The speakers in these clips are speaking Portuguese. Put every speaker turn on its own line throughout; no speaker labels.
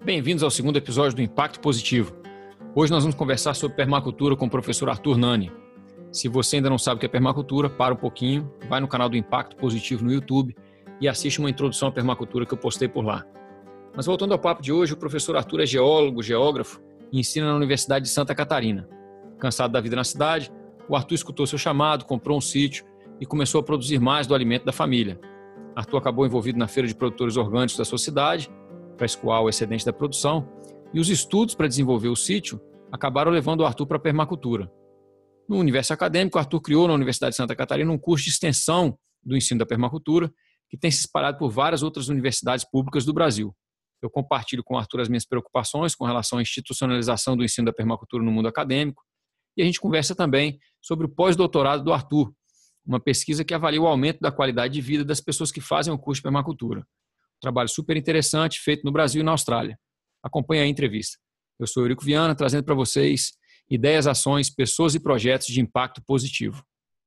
Bem-vindos ao segundo episódio do Impacto Positivo. Hoje nós vamos conversar sobre permacultura com o professor Arthur Nani. Se você ainda não sabe o que é permacultura, para um pouquinho, vai no canal do Impacto Positivo no YouTube e assiste uma introdução à permacultura que eu postei por lá. Mas voltando ao papo de hoje, o professor Arthur é geólogo, geógrafo e ensina na Universidade de Santa Catarina. Cansado da vida na cidade, o Arthur escutou seu chamado, comprou um sítio e começou a produzir mais do alimento da família. Arthur acabou envolvido na feira de produtores orgânicos da sua cidade para escoar o excedente da produção, e os estudos para desenvolver o sítio acabaram levando o Arthur para a permacultura. No universo acadêmico, o Arthur criou na Universidade de Santa Catarina um curso de extensão do ensino da permacultura, que tem se espalhado por várias outras universidades públicas do Brasil. Eu compartilho com o Arthur as minhas preocupações com relação à institucionalização do ensino da permacultura no mundo acadêmico, e a gente conversa também sobre o pós-doutorado do Arthur, uma pesquisa que avalia o aumento da qualidade de vida das pessoas que fazem o curso de permacultura. Trabalho super interessante, feito no Brasil e na Austrália. Acompanhe a entrevista. Eu sou Eurico Viana, trazendo para vocês ideias, ações, pessoas e projetos de impacto positivo.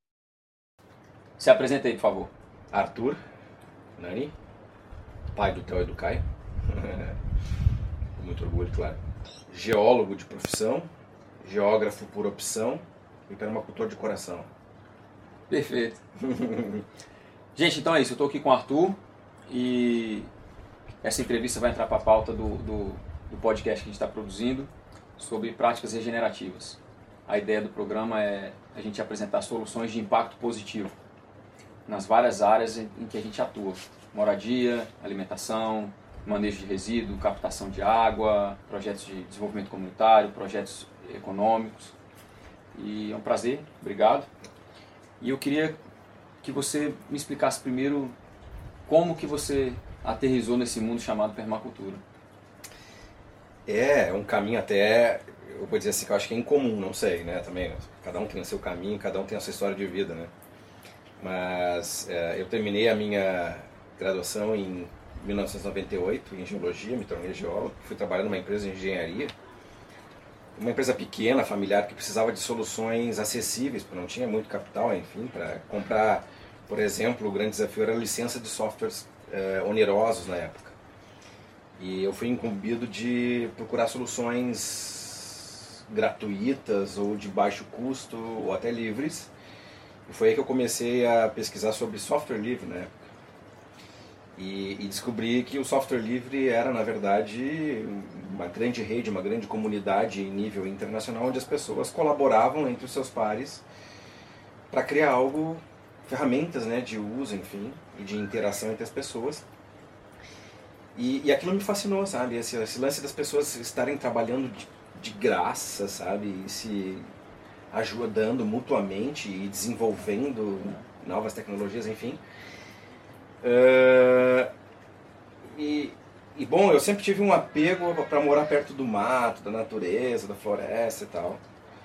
Se apresenta aí, por favor.
Arthur Nani, pai do Theo e do Caio. Com muito orgulho, claro. Geólogo de profissão, geógrafo por opção e permacultor de coração.
Perfeito. Gente, então é isso. Eu estou aqui com o Arthur. E essa entrevista vai entrar para a pauta do podcast que a gente está produzindo sobre práticas regenerativas. A ideia do programa é a gente apresentar soluções de impacto positivo nas várias áreas em que a gente atua. Moradia, alimentação, manejo de resíduo, captação de água, projetos de desenvolvimento comunitário, projetos econômicos. E é um prazer, obrigado. E eu queria que você me explicasse primeiro como que você aterrissou nesse mundo chamado permacultura?
É um caminho até, eu vou dizer assim, que eu acho que é incomum, não sei, né, também. Cada um tem o seu caminho, cada um tem a sua história de vida, né. Mas eu terminei a minha graduação em 1998 em geologia, me tornei geólogo, fui trabalhar numa empresa de engenharia, uma empresa pequena, familiar, que precisava de soluções acessíveis, porque não tinha muito capital, enfim, para comprar. Por exemplo, o grande desafio era a licença de softwares onerosos na época. E eu fui incumbido de procurar soluções gratuitas ou de baixo custo ou até livres. E foi aí que eu comecei a pesquisar sobre software livre na época. E descobri que o software livre era, na verdade, uma grande rede, uma grande comunidade em nível internacional, onde as pessoas colaboravam entre os seus pares para criar algo, ferramentas, né, de uso, enfim, e de interação entre as pessoas. E aquilo me fascinou, sabe? Esse lance das pessoas estarem trabalhando de graça, sabe? E se ajudando mutuamente e desenvolvendo novas tecnologias, enfim. Bom, eu sempre tive um apego para morar perto do mato, da natureza, da floresta e tal.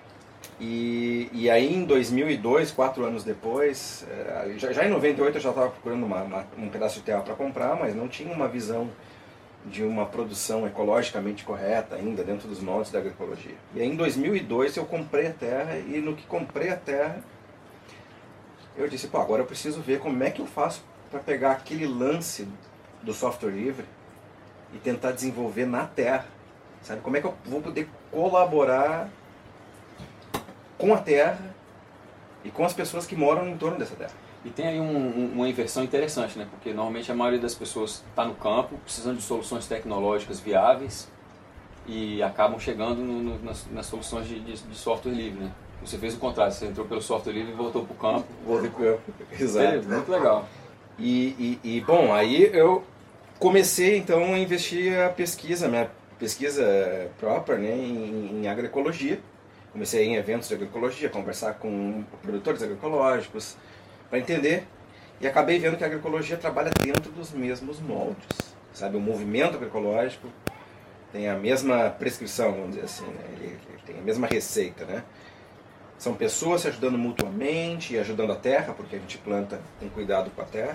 E aí em 2002, 4 anos depois, já em 98 eu já estava procurando um pedaço de terra para comprar, mas não tinha uma visão de uma produção ecologicamente correta ainda dentro dos moldes da agroecologia. E aí em 2002 eu comprei a terra, e no que comprei a terra eu disse, pô, agora eu preciso ver como é que eu faço para pegar aquele lance do software livre e tentar desenvolver na terra, sabe? Como é que eu vou poder colaborar com a terra e com as pessoas que moram em torno dessa terra.
E tem aí uma inversão interessante, né? Porque normalmente a maioria das pessoas está no campo, precisando de soluções tecnológicas viáveis e acabam chegando nas soluções de software livre, né? Você fez o contrário, você entrou pelo software livre e voltou para o campo.
Voltei para o campo, exato.
Muito legal.
Bom, aí eu comecei então a investir minha pesquisa própria, né, em agroecologia. Comecei em eventos de agroecologia, conversar com produtores agroecológicos, para entender, e acabei vendo que a agroecologia trabalha dentro dos mesmos moldes, sabe? O movimento agroecológico tem a mesma prescrição, vamos dizer assim, né? Ele tem a mesma receita, né? São pessoas se ajudando mutuamente e ajudando a terra, porque a gente planta com cuidado com a terra.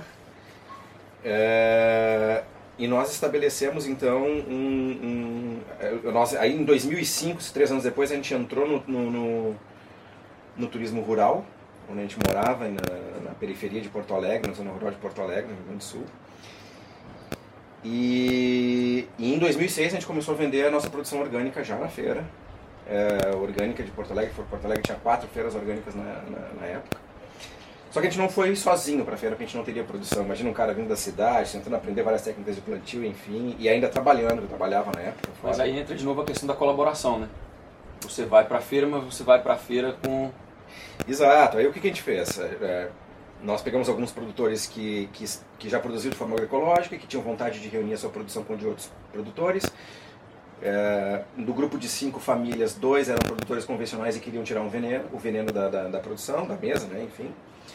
E nós estabelecemos então aí em 2005, 3 anos depois, a gente entrou no turismo rural, onde a gente morava na periferia de Porto Alegre, na zona rural de Porto Alegre, no Rio Grande do Sul. E em 2006 a gente começou a vender a nossa produção orgânica já na feira. Orgânica de Porto Alegre. Porto Alegre tinha 4 feiras orgânicas na época. Só que a gente não foi sozinho para a feira, porque a gente não teria produção. Imagina um cara vindo da cidade, tentando aprender várias técnicas de plantio, enfim, e ainda trabalhando, eu trabalhava na época. Fora.
Mas aí entra de novo a questão da colaboração, né? Você vai para a feira, mas você vai para a feira com...
Exato. Aí o que a gente fez? Nós pegamos alguns produtores que já produziam de forma agroecológica, que tinham vontade de reunir a sua produção com de outros produtores. Do grupo de 5 famílias, 2 eram produtores convencionais e queriam tirar o veneno da produção, da mesa, né? Enfim.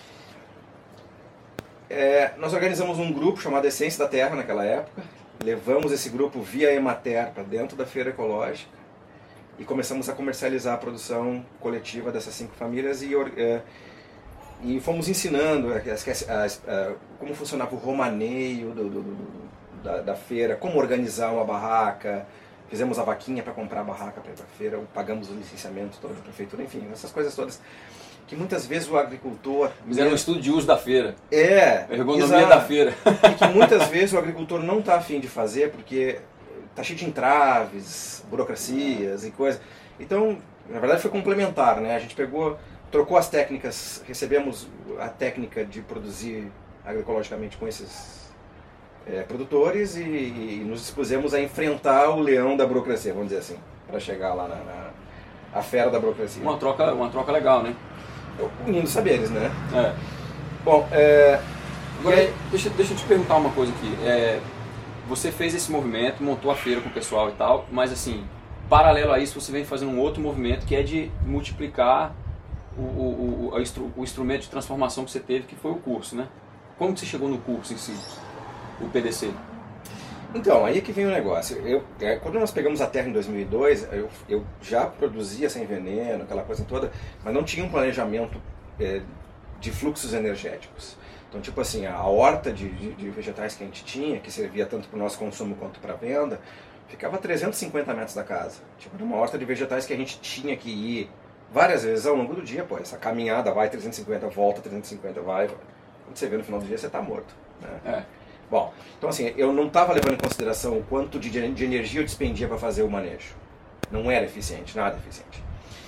Nós organizamos um grupo chamado Essência da Terra naquela época, levamos esse grupo via Emater para dentro da feira ecológica e começamos a comercializar a produção coletiva dessas 5 famílias e fomos ensinando como funcionava o romaneio da feira, como organizar uma barraca, fizemos a vaquinha para comprar a barraca para ir para a feira, pagamos o licenciamento todo da prefeitura, enfim, essas coisas todas. Que muitas vezes o agricultor...
Fizeram um estudo de uso da feira.
A
ergonomia da feira.
E que muitas vezes o agricultor não está afim de fazer porque está cheio de entraves, burocracias e coisas. Então, na verdade foi complementar, né? A gente trocou as técnicas, recebemos a técnica de produzir agroecologicamente com esses produtores e nos dispusemos a enfrentar o leão da burocracia, vamos dizer assim, para chegar lá na fera da burocracia.
Uma troca legal, né?
Unindo saberes, né?
Bom, agora, deixa eu te perguntar uma coisa aqui. Você fez esse movimento, montou a feira com o pessoal e tal, mas assim, paralelo a isso, você vem fazendo um outro movimento que é de multiplicar o instrumento de transformação que você teve, que foi o curso, né? Como que você chegou no curso em si, o PDC?
Então, aí que vem o negócio. Quando nós pegamos a terra em 2002, eu já produzia sem veneno, aquela coisa toda, mas não tinha um planejamento de fluxos energéticos. Então, tipo assim, a horta de vegetais que a gente tinha, que servia tanto para o nosso consumo quanto para a venda, ficava a 350 metros da casa. Tipo, era uma horta de vegetais que a gente tinha que ir várias vezes ao longo do dia, pô. Essa caminhada vai 350, volta 350, vai. Quando você vê no final do dia, você está morto, né? Bom, então assim, eu não estava levando em consideração o quanto de energia eu despendia para fazer o manejo. Não era eficiente, nada eficiente.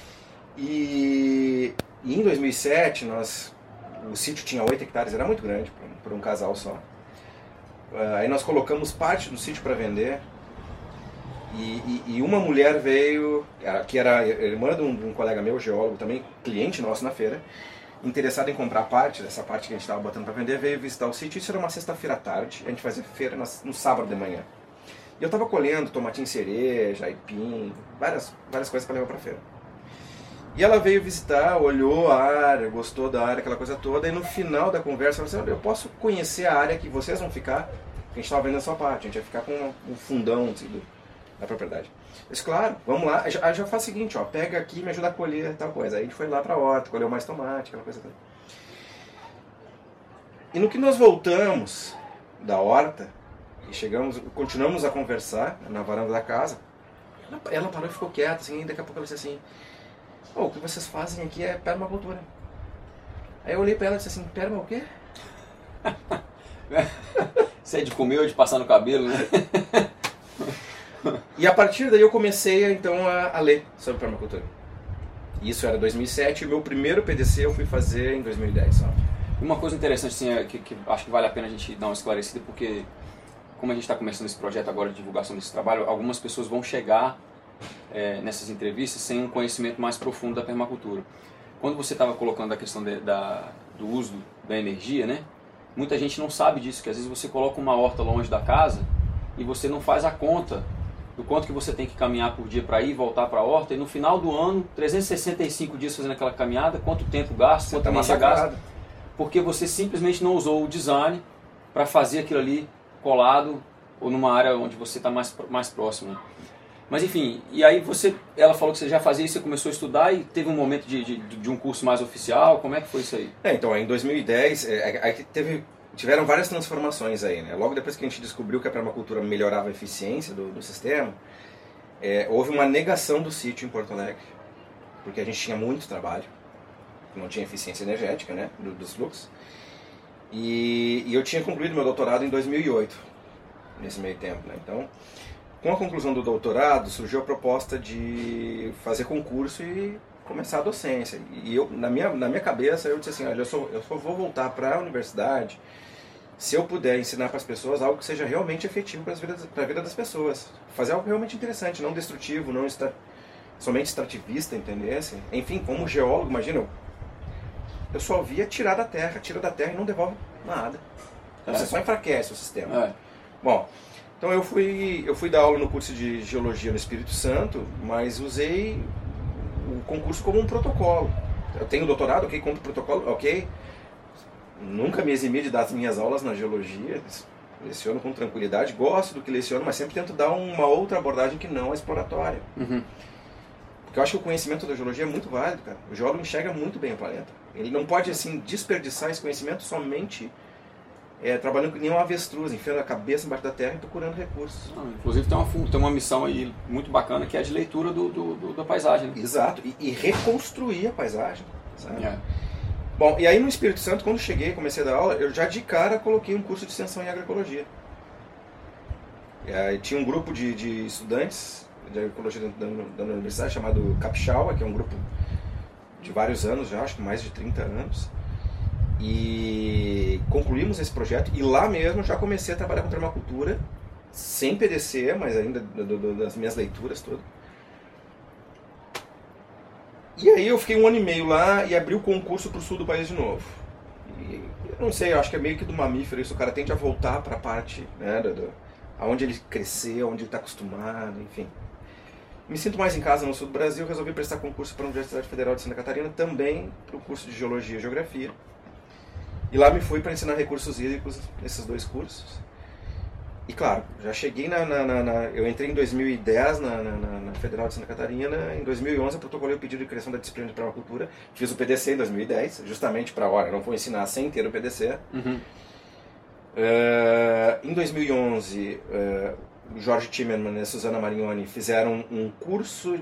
E em 2007, o sítio tinha 8 hectares, era muito grande para um casal só. Aí nós colocamos parte do sítio para vender e uma mulher veio, que era irmã de um colega meu, geólogo também, cliente nosso na feira, interessado em comprar dessa parte que a gente estava botando para vender, veio visitar o sítio. Isso era uma sexta-feira à tarde, a gente fazia feira no sábado de manhã. E eu estava colhendo tomatinho cereja, aipim, várias coisas para levar para feira. E ela veio visitar, olhou a área, gostou da área, aquela coisa toda, e no final da conversa ela disse: eu posso conhecer a área que vocês vão ficar? Porque a gente estava vendendo a sua parte, a gente ia ficar com um fundão assim, da propriedade. Eu disse: claro, vamos lá, já faz o seguinte, pega aqui e me ajuda a colher tal coisa. Aí a gente foi lá para a horta, colheu mais tomate, aquela coisa toda. E no que nós voltamos da horta, e continuamos a conversar na varanda da casa, ela parou e ficou quieta, assim, e daqui a pouco ela disse assim: o que vocês fazem aqui é permacultura. Aí eu olhei para ela e disse assim: perma o quê?
Você é de comer ou de passar no cabelo, né?
E a partir daí eu comecei então a ler sobre permacultura. Isso era 2007 e o meu primeiro PDC eu fui fazer em 2010 só.
Uma coisa interessante assim, que acho que vale a pena a gente dar uma esclarecida, porque como a gente está começando esse projeto agora de divulgação desse trabalho, algumas pessoas vão chegar nessas entrevistas sem um conhecimento mais profundo da permacultura. Quando você estava colocando a questão do uso da energia, né? Muita gente não sabe disso, que às vezes você coloca uma horta longe da casa e você não faz a conta do quanto que você tem que caminhar por dia para ir e voltar para a horta, e no final do ano, 365 dias fazendo aquela caminhada, quanto tempo gasta, quanto energia gasta, porque você simplesmente não usou o design para fazer aquilo ali colado ou numa área onde você está mais próximo. Mas enfim, e aí ela falou que você já fazia isso, você começou a estudar e teve um momento de um curso mais oficial, como é que foi isso aí?
Então, em 2010, tiveram várias transformações aí, né? Logo depois que a gente descobriu que a permacultura melhorava a eficiência do sistema, houve uma negação do sítio em Porto Alegre, porque a gente tinha muito trabalho, não tinha eficiência energética, né, dos fluxos, e eu tinha concluído meu doutorado em 2008, nesse meio tempo, né? Então, com a conclusão do doutorado, surgiu a proposta de fazer concurso e começar a docência. E eu, na minha cabeça, eu disse assim, olha, eu só vou voltar para a universidade se eu puder ensinar para as pessoas algo que seja realmente efetivo para a vida das pessoas. Fazer algo realmente interessante, não destrutivo, não somente extrativista, entendesse? Enfim, como geólogo, imagina, eu só via tirar da terra e não devolve nada. Você só enfraquece o sistema. Bom, então eu fui dar aula no curso de Geologia no Espírito Santo, mas usei o concurso como um protocolo. Eu tenho doutorado, ok, como protocolo, ok. Nunca me eximi de dar as minhas aulas na Geologia, leciono com tranquilidade, gosto do que leciono, mas sempre tento dar uma outra abordagem que não a exploratória. Porque eu acho que o conhecimento da Geologia é muito válido, cara. O geólogo enxerga muito bem o planeta. Ele não pode, assim, desperdiçar esse conhecimento somente trabalhando que nem um avestruz, enfiando a cabeça embaixo da terra e procurando recursos.
Inclusive tem uma missão aí muito bacana que é a de leitura da paisagem. Né?
Exato, e reconstruir a paisagem, sabe? Bom, e aí no Espírito Santo, quando cheguei, comecei a dar aula, eu já de cara coloquei um curso de extensão em agroecologia. E aí tinha um grupo de estudantes de agroecologia da universidade chamado Capixaba, que é um grupo de vários anos já, acho que mais de 30 anos. E concluímos esse projeto e lá mesmo já comecei a trabalhar com permacultura, sem PDC, mas ainda das minhas leituras todas. E aí eu fiquei 1 ano e meio lá e abri o concurso para o sul do país de novo. E eu não sei, eu acho que é meio que do mamífero isso, o cara tende a voltar para a parte, né, aonde ele cresceu, onde ele está acostumado, enfim. Me sinto mais em casa no sul do Brasil, resolvi prestar concurso para a Universidade Federal de Santa Catarina, também para o curso de Geologia e Geografia. E lá me fui para ensinar recursos hídricos nesses 2 cursos. E claro, já cheguei eu entrei em 2010 na Federal de Santa Catarina, em 2011 eu protocolei o pedido de criação da disciplina de permacultura, fiz o PDC em 2010, justamente para, olha, não vou ensinar sem ter o PDC. Em 2011, o Jorge Timmerman e a Susana Marignoni fizeram um curso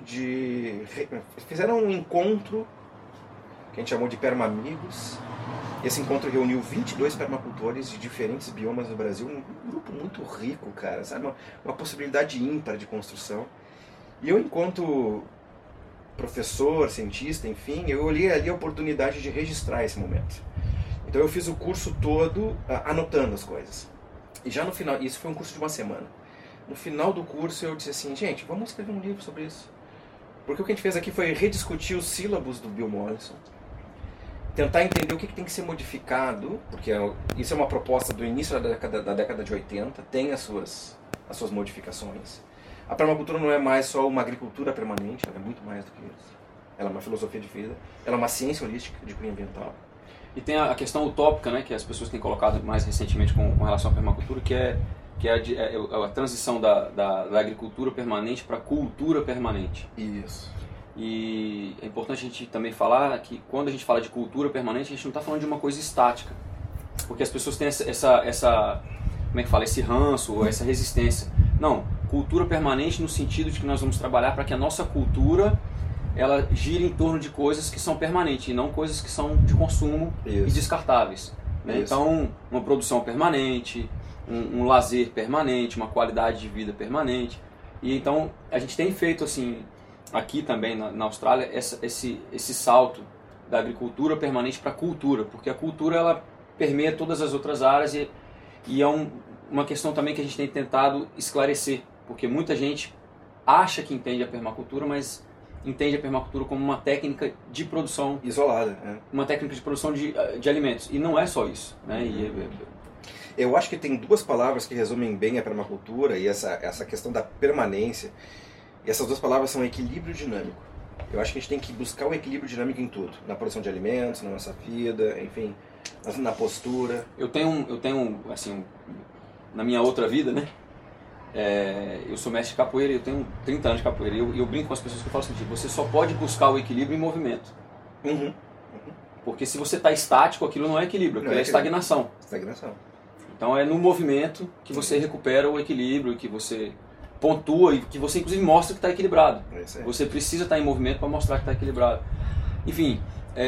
fizeram um encontro que a gente chamou de Permamigos. Esse encontro reuniu 22 permacultores de diferentes biomas do Brasil, um grupo muito rico, cara, sabe? Uma possibilidade ímpar de construção. E eu, enquanto professor, cientista, enfim, eu olhei ali a oportunidade de registrar esse momento. Então eu fiz o curso todo anotando as coisas. E já no final, isso foi um curso de 1 semana. No final do curso eu disse assim, gente, vamos escrever um livro sobre isso. Porque o que a gente fez aqui foi rediscutir os sílabos do Bill Mollison, tentar entender o que tem que ser modificado, porque isso é uma proposta do início da década de 80, tem as suas modificações. A permacultura não é mais só uma agricultura permanente, ela é muito mais do que isso. Ela é uma filosofia de vida, ela é uma ciência holística de cunho ambiental.
E tem a questão utópica, né, que as pessoas têm colocado mais recentemente com relação à permacultura, que é a transição da agricultura permanente para a cultura permanente.
Isso.
E é importante a gente também falar que quando a gente fala de cultura permanente, a gente não está falando de uma coisa estática. Porque as pessoas têm como é que fala, esse ranço ou essa resistência. Não, cultura permanente no sentido de que nós vamos trabalhar para que a nossa cultura ela gira em torno de coisas que são permanentes e não coisas que são de consumo e descartáveis. Né? Então, uma produção permanente, um lazer permanente, uma qualidade de vida permanente. E então, a gente tem feito assim, aqui também na Austrália, esse salto da agricultura permanente para a cultura, porque a cultura ela permeia todas as outras áreas e é uma questão também que a gente tem tentado esclarecer, porque muita gente acha que entende a permacultura, mas entende a permacultura como uma técnica de produção
isolada,
uma técnica de produção de alimentos, e não é só isso, né?
Eu acho que tem 2 palavras que resumem bem a permacultura e essa questão da permanência. E essas 2 palavras são equilíbrio dinâmico. Eu acho que a gente tem que buscar o equilíbrio dinâmico em tudo, na produção de alimentos, na nossa vida, enfim, na postura.
Eu tenho assim, na minha outra vida, né? Eu sou mestre de capoeira, eu tenho 30 anos de capoeira, e eu brinco com as pessoas que eu falo assim, você só pode buscar o equilíbrio em movimento. Porque se você está estático, aquilo não é equilíbrio, aquilo é estagnação. Então é no movimento que você recupera o equilíbrio, que você pontua e que você inclusive mostra que está equilibrado. Você precisa estar em movimento para mostrar que está equilibrado. Enfim,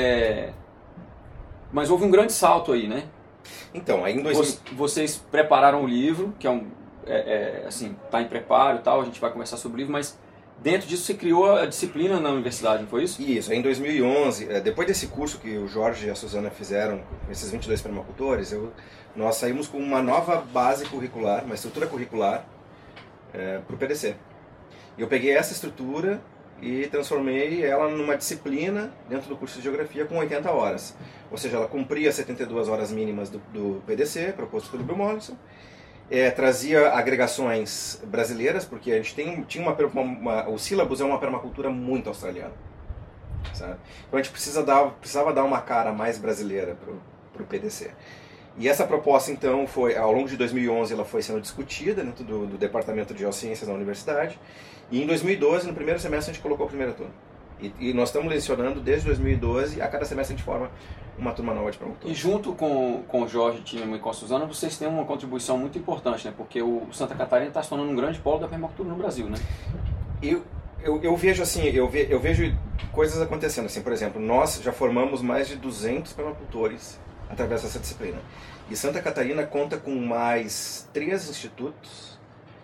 mas houve um grande salto aí, né?
Então, aí em
Vocês prepararam o livro, que é assim, está em preparo e tal, a gente vai conversar sobre o livro, mas dentro disso você criou a disciplina na universidade, não foi isso?
Isso, em 2011, depois desse curso que o Jorge e a Suzana fizeram com esses 22 permacultores, nós saímos com uma nova base curricular, uma estrutura curricular para o PDC. E eu peguei essa estrutura e transformei ela numa disciplina dentro do curso de Geografia com 80 horas. Ou seja, ela cumpria as 72 horas mínimas do PDC, proposto pelo Bill Mollison, trazia agregações brasileiras, porque a gente tinha o sílabus é uma permacultura muito australiana, sabe? Então a gente precisava dar uma cara mais brasileira para o PDC. E essa proposta, então, ao longo de 2011, ela foi sendo discutida dentro do Departamento de Geociências da Universidade. E em 2012, no primeiro semestre, a gente colocou a primeira turma. E nós estamos lecionando desde 2012, a cada semestre a gente forma uma turma nova de permacultura.
E junto com o Jorge Timmerman e com a Suzana, vocês têm uma contribuição muito importante, né? Porque o Santa Catarina está se tornando um grande polo da permacultura no Brasil, né?
Eu vejo assim, eu vejo coisas acontecendo. Assim, por exemplo, nós já formamos mais de 200 permacultores através dessa disciplina. E Santa Catarina conta com mais 3 institutos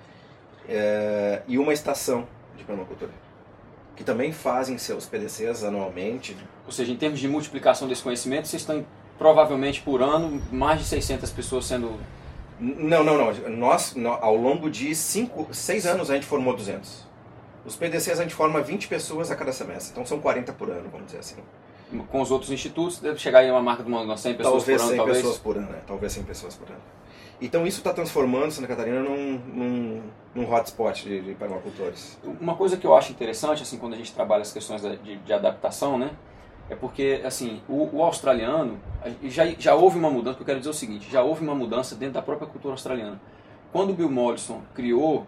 e uma estação de permacultura, que também fazem seus PDCs anualmente.
Ou seja, em termos de multiplicação desse conhecimento, vocês estão provavelmente por ano mais de 600 pessoas sendo...
Não. Nós, ao longo de 6 anos, a gente formou 200. Os PDCs a gente forma 20 pessoas a cada semestre, então são 40 por ano, vamos dizer assim.
Com os outros institutos, deve chegar aí uma marca de umas 100 pessoas por ano, talvez?
Talvez 100 pessoas por ano, talvez 100 pessoas por ano. Então isso está transformando Santa Catarina num hotspot de permacultores.
Uma coisa que eu acho interessante, assim, quando a gente trabalha as questões de adaptação, né, é porque, assim, o australiano, já houve uma mudança, eu quero dizer o seguinte, já houve uma mudança dentro da própria cultura australiana. Quando o Bill Mollison criou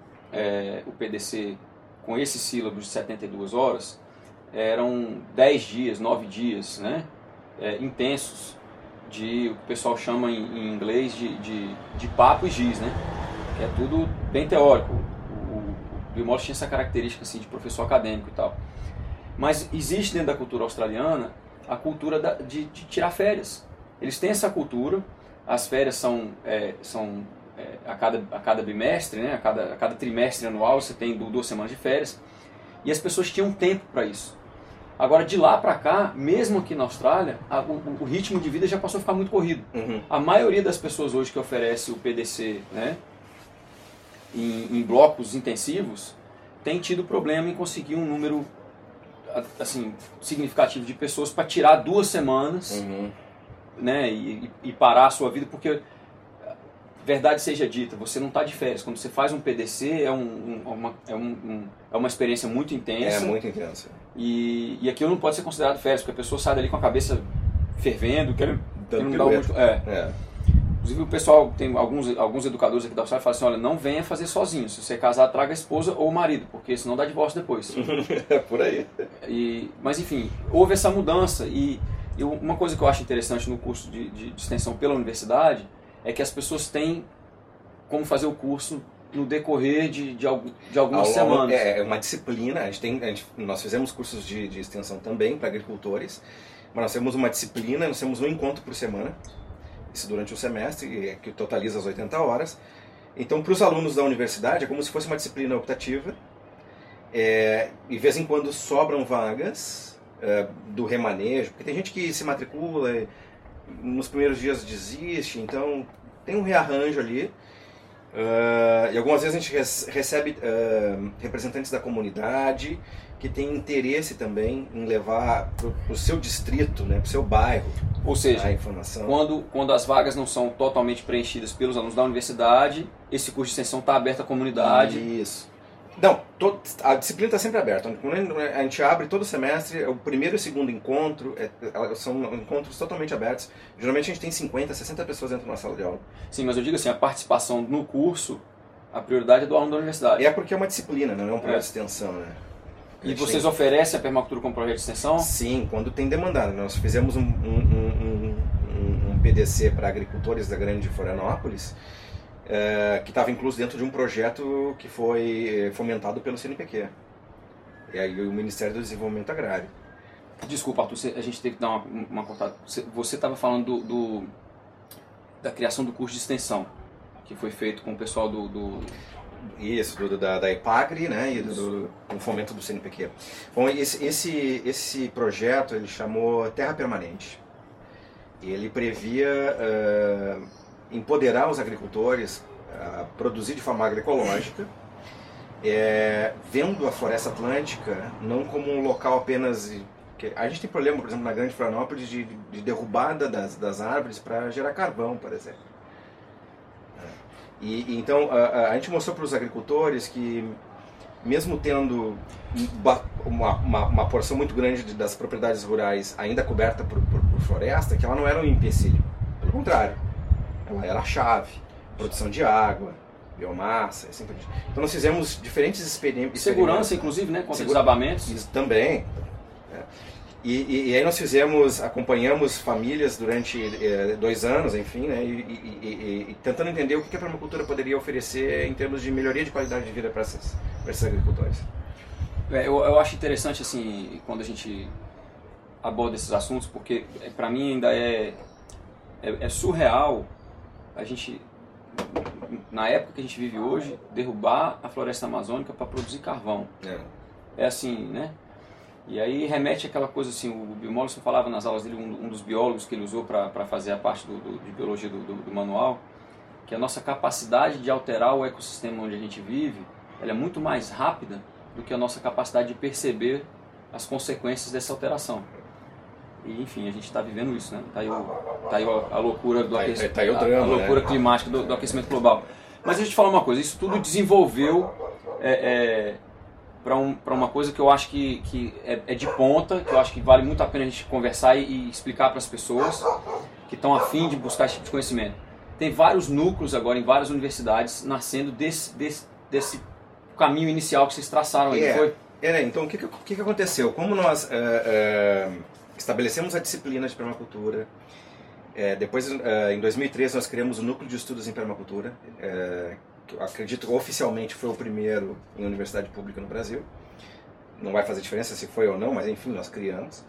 o PDC com esse sílabus de 72 horas, eram 10 dias, 9 dias, né, intensos, o que o pessoal chama em inglês de papo e giz, né, que é tudo bem teórico. O Bill Mollison tinha essa característica assim, de professor acadêmico e tal. Mas existe dentro da cultura australiana a cultura de tirar férias. Eles têm essa cultura, as férias são a cada bimestre, né, a cada trimestre anual você tem 2 semanas de férias, e as pessoas tinham tempo para isso. Agora, de lá para cá, mesmo aqui na Austrália, o ritmo de vida já passou a ficar muito corrido.
Uhum.
A maioria das pessoas hoje que oferece o PDC, né, em blocos intensivos, tem tido problema em conseguir um número assim, significativo de pessoas para tirar 2 semanas,
uhum,
né, e parar a sua vida, porque, verdade seja dita, você não está de férias. Quando você faz um PDC, é uma experiência muito intensa.
É muito intensa.
E aquilo não pode ser considerado férias, porque a pessoa sai dali com a cabeça fervendo, querendo dar muito... Inclusive o pessoal, tem alguns educadores aqui da Austrália que falam assim, olha, não venha fazer sozinho. Se você é casado, traga a esposa ou o marido, porque senão dá divórcio depois.
É por aí.
Mas enfim, houve essa mudança. E uma coisa que eu acho interessante no curso de extensão pela universidade é que as pessoas têm como fazer o curso no decorrer de algumas semanas.
É uma disciplina, nós fizemos cursos de extensão também para agricultores, mas nós temos uma disciplina, nós temos um encontro por semana, isso durante o semestre, que totaliza as 80 horas. Então, para os alunos da universidade, é como se fosse uma disciplina optativa, e de vez em quando sobram vagas do remanejo, porque tem gente que se matricula, nos primeiros dias desiste, então tem um rearranjo ali. E algumas vezes a gente recebe representantes da comunidade que têm interesse também em levar para o seu distrito, né, para o seu bairro,
ou seja,
a informação.
Quando as vagas não são totalmente preenchidas pelos alunos da universidade, esse curso de extensão está aberto à comunidade.
Isso. Não, a disciplina está sempre aberta. Quando a gente abre todo semestre, o primeiro e o segundo encontro são encontros totalmente abertos. Geralmente a gente tem 50, 60 pessoas dentro de uma sala de aula.
Sim, mas eu digo assim, a participação no curso, a prioridade é do aluno da universidade.
É porque é uma disciplina, não é um projeto de extensão, né?
E vocês oferecem a permacultura como projeto de extensão?
Sim, quando tem demandado. Nós fizemos um PDC para agricultores da Grande Florianópolis, que estava incluso dentro de um projeto que foi fomentado pelo CNPq. E aí o Ministério do Desenvolvimento Agrário.
Desculpa, Arthur, a gente tem que dar uma cortada. Você estava falando da criação do curso de extensão, que foi feito com o pessoal
Isso, da EPAGRE, né, e com fomento do CNPq. Bom, esse projeto ele chamou Terra Permanente. Ele previa empoderar os agricultores a produzir de forma agroecológica, vendo a floresta atlântica não como um local apenas... A gente tem problema, por exemplo, na Grande Florianópolis de derrubada das árvores para gerar carvão, por exemplo. Então a gente mostrou para os agricultores que, mesmo tendo uma porção muito grande das propriedades rurais ainda coberta por floresta, que ela não era um empecilho. Pelo contrário, ela era a chave. Produção de água, biomassa, assim por diante. Então nós fizemos diferentes experimentos.
Segurança, inclusive, né? Contra desabamentos.
Isso também. E aí nós acompanhamos famílias durante 2 anos, enfim, né, e tentando entender o que a permacultura poderia oferecer em termos de melhoria de qualidade de vida para esses agricultores.
Eu acho interessante, assim, quando a gente aborda esses assuntos, porque para mim ainda é surreal a gente, na época que a gente vive hoje, derrubar a floresta amazônica para produzir carvão. É assim, né? E aí remete àquela coisa assim, o Bill Mollison falava nas aulas dele, um dos biólogos que ele usou para fazer a parte de biologia do manual, que a nossa capacidade de alterar o ecossistema onde a gente vive, ela é muito mais rápida do que a nossa capacidade de perceber as consequências dessa alteração. E enfim, a gente está vivendo isso, né? Tá aí a loucura do aquecimento, a loucura climática do aquecimento global. Mas a gente fala uma coisa, isso tudo desenvolveu para uma coisa que eu acho que é de ponta, que eu acho que vale muito a pena a gente conversar e explicar para as pessoas que estão a fim de buscar esse tipo de conhecimento. Tem vários núcleos agora em várias universidades nascendo desse caminho inicial que vocês traçaram aí, não foi?
Então o que aconteceu? Como nós estabelecemos a disciplina de permacultura, depois em 2013 nós criamos o Núcleo de Estudos em Permacultura, que eu acredito oficialmente foi o primeiro em universidade pública no Brasil. Não vai fazer diferença se foi ou não, mas enfim, nós criamos.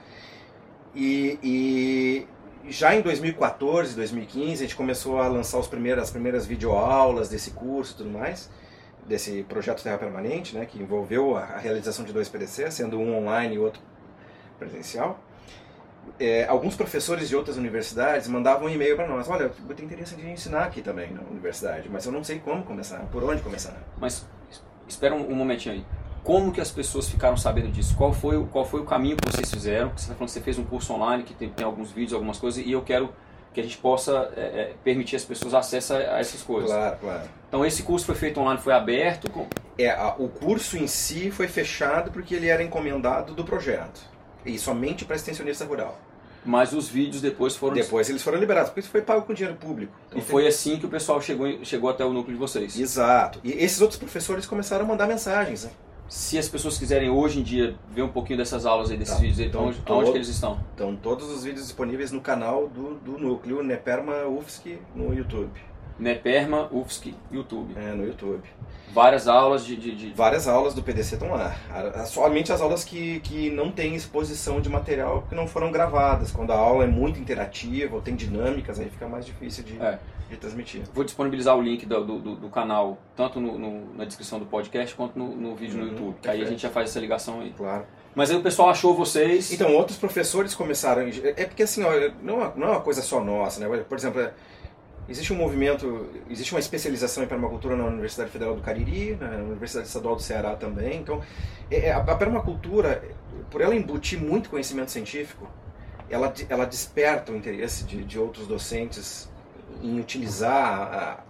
E já em 2014, 2015, a gente começou a lançar as primeiras videoaulas desse curso e tudo mais, desse projeto Terra Permanente, né, que envolveu a realização de 2 PDC, sendo um online e outro presencial. Alguns professores de outras universidades mandavam um e-mail para nós: olha, eu tenho interesse em ensinar aqui também na universidade, mas eu não sei como começar, por onde começar.
Mas espera um momentinho aí. Como que as pessoas ficaram sabendo disso? Qual foi o caminho que vocês fizeram? Você está falando que você fez um curso online que tem alguns vídeos, algumas coisas, e eu quero que a gente possa permitir as pessoas acesso a essas coisas.
Claro.
Então esse curso foi feito online, foi aberto?
O curso em si foi fechado porque ele era encomendado do projeto, e somente para extensionista rural.
Mas os vídeos depois
eles foram liberados, porque isso foi pago com dinheiro público. Então,
foi assim que o pessoal chegou até o núcleo de vocês.
Exato. E esses outros professores começaram a mandar mensagens, né?
Se as pessoas quiserem hoje em dia ver um pouquinho dessas aulas aí, desses vídeos, onde que eles estão?
Estão todos os vídeos disponíveis no canal do núcleo Neperma UFSC no YouTube.
Neperma UFSC YouTube.
No YouTube.
Várias aulas
Várias aulas do PDC estão lá. Somente as aulas que não têm exposição de material, que não foram gravadas. Quando a aula é muito interativa ou tem dinâmicas, aí fica mais difícil de transmitir.
Vou disponibilizar o link do canal, tanto na descrição do podcast, quanto no vídeo no YouTube. Que aí a gente já faz essa ligação aí.
Claro.
Mas aí o pessoal achou vocês...
Então, outros professores começaram... porque assim, não é uma coisa só nossa, né? Por exemplo... Existe um movimento, existe uma especialização em permacultura na Universidade Federal do Cariri, na Universidade Estadual do Ceará também. Então, a permacultura, por ela embutir muito conhecimento científico, ela desperta o interesse de outros docentes em utilizar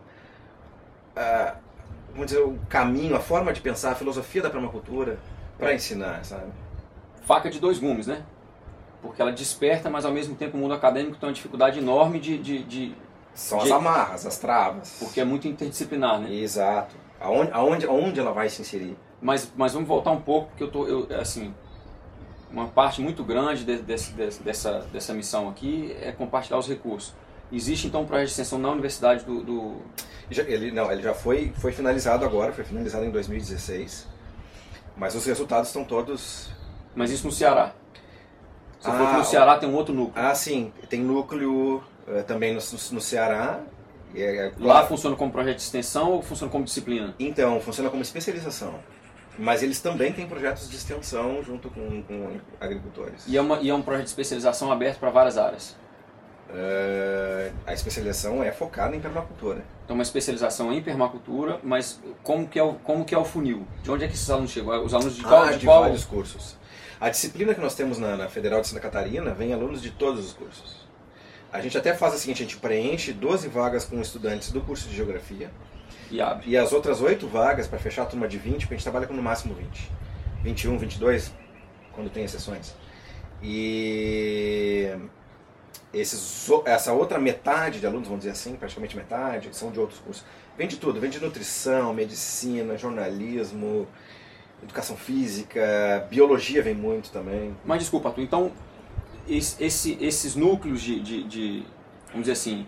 vamos dizer, o caminho, a forma de pensar, a filosofia da permacultura para ensinar, sabe?
Faca de 2 gumes, né? Porque ela desperta, mas ao mesmo tempo o mundo acadêmico tem uma dificuldade enorme
São as amarras, as travas.
Porque é muito interdisciplinar, né?
Exato. Aonde ela vai se inserir?
Mas vamos voltar um pouco, porque assim, uma parte muito grande dessa missão aqui é compartilhar os recursos. Existe então um projeto de extensão na universidade
Ele já foi finalizado agora, foi finalizado em 2016, mas os resultados estão todos...
Mas isso no Ceará? Você falou que no Ceará tem um outro núcleo.
Sim, tem núcleo... também no Ceará
Lá funciona como projeto de extensão ou funciona como disciplina?
Então, funciona como especialização. Mas eles também têm projetos de extensão junto com agricultores.
E é um projeto de especialização aberto para várias áreas?
A especialização é focada em permacultura.
Então, uma especialização em permacultura, mas como que é o funil? De onde é que esses alunos chegam? Os alunos de qual?
De vários cursos. A disciplina que nós temos na Federal de Santa Catarina vem alunos de todos os cursos. A gente até faz o seguinte, a gente preenche 12 vagas com estudantes do curso de Geografia.
E abre.
E as outras 8 vagas, para fechar a turma de 20, porque a gente trabalha com no máximo 20. 21, 22, quando tem exceções. E essa outra metade de alunos, vamos dizer assim, praticamente metade, são de outros cursos. Vem de tudo, vem de nutrição, medicina, jornalismo, educação física, biologia vem muito também.
Mas desculpa, Arthur, então esses núcleos vamos dizer assim,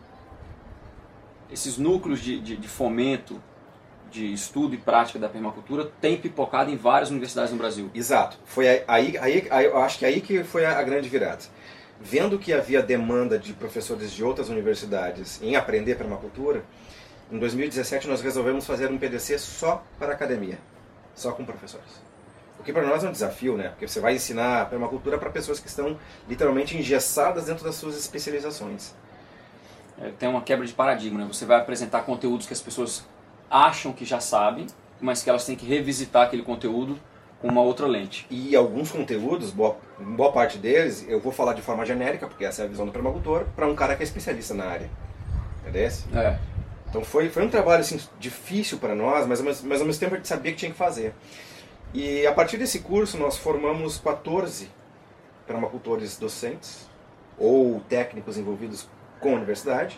esses núcleos de fomento, de estudo e prática da permacultura têm pipocado em várias universidades no Brasil.
Exato. Foi aí eu acho que aí que foi a grande virada. Vendo que havia demanda de professores de outras universidades em aprender permacultura, em 2017 nós resolvemos fazer um PDC só para a academia, só com professores. O que para nós é um desafio, né? Porque você vai ensinar permacultura para pessoas que estão literalmente engessadas dentro das suas especializações.
Tem uma quebra de paradigma, né? Você vai apresentar conteúdos que as pessoas acham que já sabem, mas que elas têm que revisitar aquele conteúdo com uma outra lente.
E alguns conteúdos, boa parte deles, eu vou falar de forma genérica, porque essa é a visão do permacultor, para um cara que é especialista na área. Entendeu? Então foi um trabalho assim, difícil para nós, mas ao mesmo tempo a gente sabia que tinha que fazer. E a partir desse curso nós formamos 14 permacultores docentes, ou técnicos envolvidos com a universidade,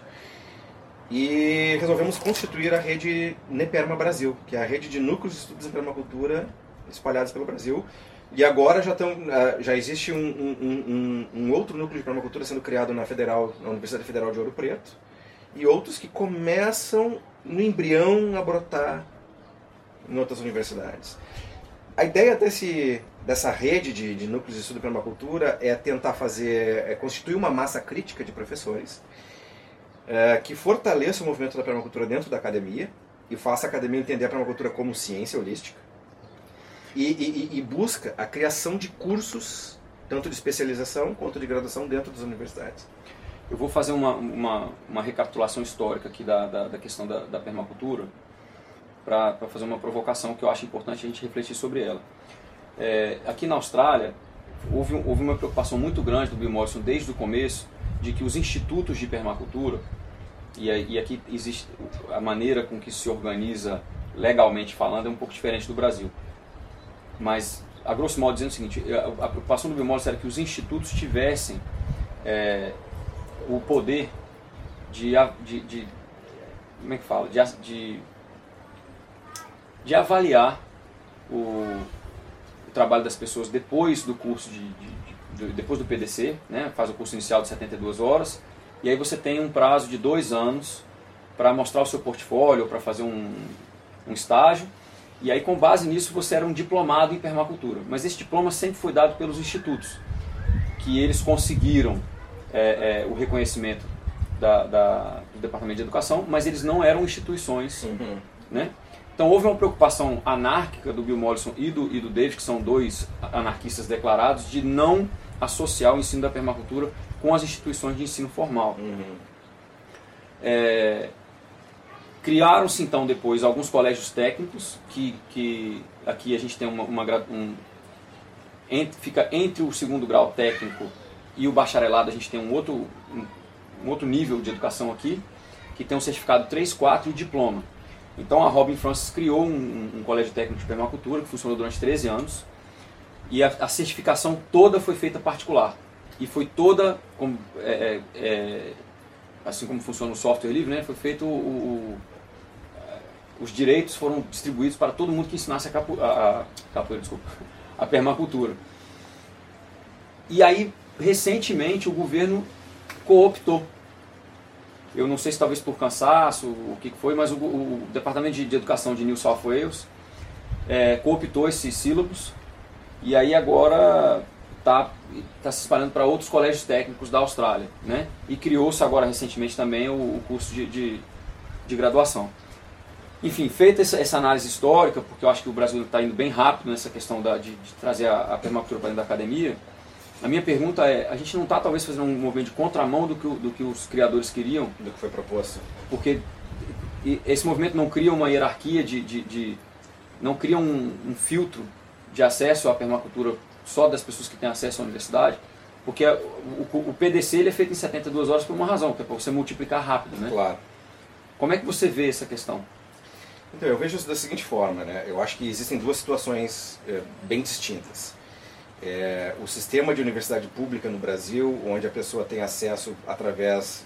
e resolvemos constituir a rede Neperma Brasil, que é a rede de núcleos de estudos em permacultura espalhados pelo Brasil. E agora já existe um outro núcleo de permacultura sendo criado na Universidade Federal de Ouro Preto, e outros que começam no embrião a brotar em outras universidades. A ideia dessa rede de núcleos de estudo de permacultura é tentar constituir uma massa crítica de professores que fortaleça o movimento da permacultura dentro da academia e faça a academia entender a permacultura como ciência holística e busca a criação de cursos, tanto de especialização quanto de graduação dentro das universidades.
Eu vou fazer uma recapitulação histórica aqui da questão da permacultura, para fazer uma provocação que eu acho importante a gente refletir sobre ela. Aqui na Austrália, houve uma preocupação muito grande do Bill Mollison desde o começo, de que os institutos de permacultura, e aqui existe a maneira com que se organiza legalmente falando, é um pouco diferente do Brasil. Mas, a grosso modo, dizendo o seguinte, a preocupação do Bill Mollison era que os institutos tivessem o poder como é que fala? De avaliar o trabalho das pessoas depois do curso depois do PDC, né? Faz o curso inicial de 72 horas, e aí você tem um prazo de 2 anos para mostrar o seu portfólio, para fazer um estágio, e aí com base nisso você era um diplomado em permacultura. Mas esse diploma sempre foi dado pelos institutos, que eles conseguiram o reconhecimento do Departamento de Educação, mas eles não eram instituições, né? Então houve uma preocupação anárquica do Bill Mollison e do David, que são 2 anarquistas declarados, de não associar o ensino da permacultura com as instituições de ensino formal. Criaram-se então depois alguns colégios técnicos, que aqui a gente tem fica entre o 2º grau técnico e o bacharelado, a gente tem um outro nível de educação aqui, que tem um certificado 3, 4 e o diploma. Então a Robin Francis criou um colégio técnico de permacultura que funcionou durante 13 anos, e a certificação toda foi feita particular. E foi toda, assim como funciona o software livre, né, foi feito os direitos foram distribuídos para todo mundo que ensinasse a permacultura. E aí, recentemente, o governo cooptou. Eu não sei se talvez por cansaço, o que foi, mas o Departamento de Educação de New South Wales cooptou esses sílabos, e aí agora está se espalhando para outros colégios técnicos da Austrália, né? E criou-se agora recentemente também o curso de graduação. Enfim, feita essa análise histórica, porque eu acho que o Brasil está indo bem rápido nessa questão de trazer a permacultura para dentro da academia, a minha pergunta é, a gente não está talvez fazendo um movimento de contramão do que os criadores queriam?
Do que foi proposto.
Porque esse movimento não cria uma hierarquia não cria um filtro de acesso à permacultura só das pessoas que têm acesso à universidade, porque o PDC ele é feito em 72 horas por uma razão, que é para você multiplicar rápido, né?
Claro.
Como é que você vê essa questão?
Então, eu vejo isso da seguinte forma, né? Eu acho que existem duas situações bem distintas. O sistema de universidade pública no Brasil, onde a pessoa tem acesso através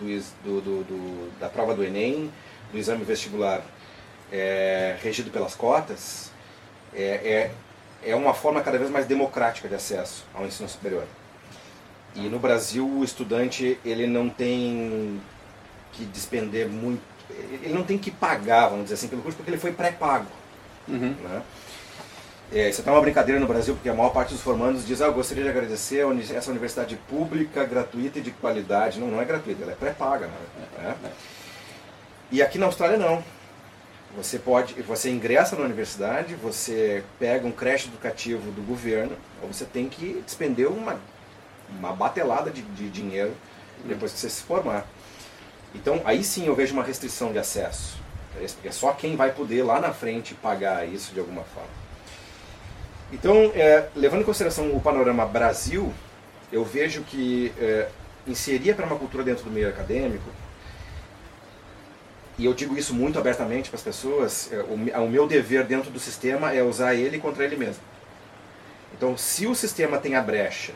da prova do Enem, do exame vestibular regido pelas cotas, é uma forma cada vez mais democrática de acesso ao ensino superior. E no Brasil o estudante ele não tem que despender muito, ele não tem que pagar, vamos dizer assim, pelo curso, porque ele foi pré-pago.
Uhum.
Né? Isso é uma brincadeira no Brasil, porque a maior parte dos formandos diz: eu gostaria de agradecer essa universidade pública, gratuita e de qualidade. Não é gratuita, ela é pré-paga. Né? E aqui na Austrália não. Você ingressa na universidade, você pega um crédito educativo do governo, ou você tem que despender uma batelada de dinheiro depois que você se formar. Então, aí sim eu vejo uma restrição de acesso. Porque é só quem vai poder lá na frente pagar isso de alguma forma. Então, levando em consideração o panorama Brasil, eu vejo que inserir a permacultura dentro do meio acadêmico, e eu digo isso muito abertamente para as pessoas, o meu dever dentro do sistema é usar ele contra ele mesmo. Então, se o sistema tem a brecha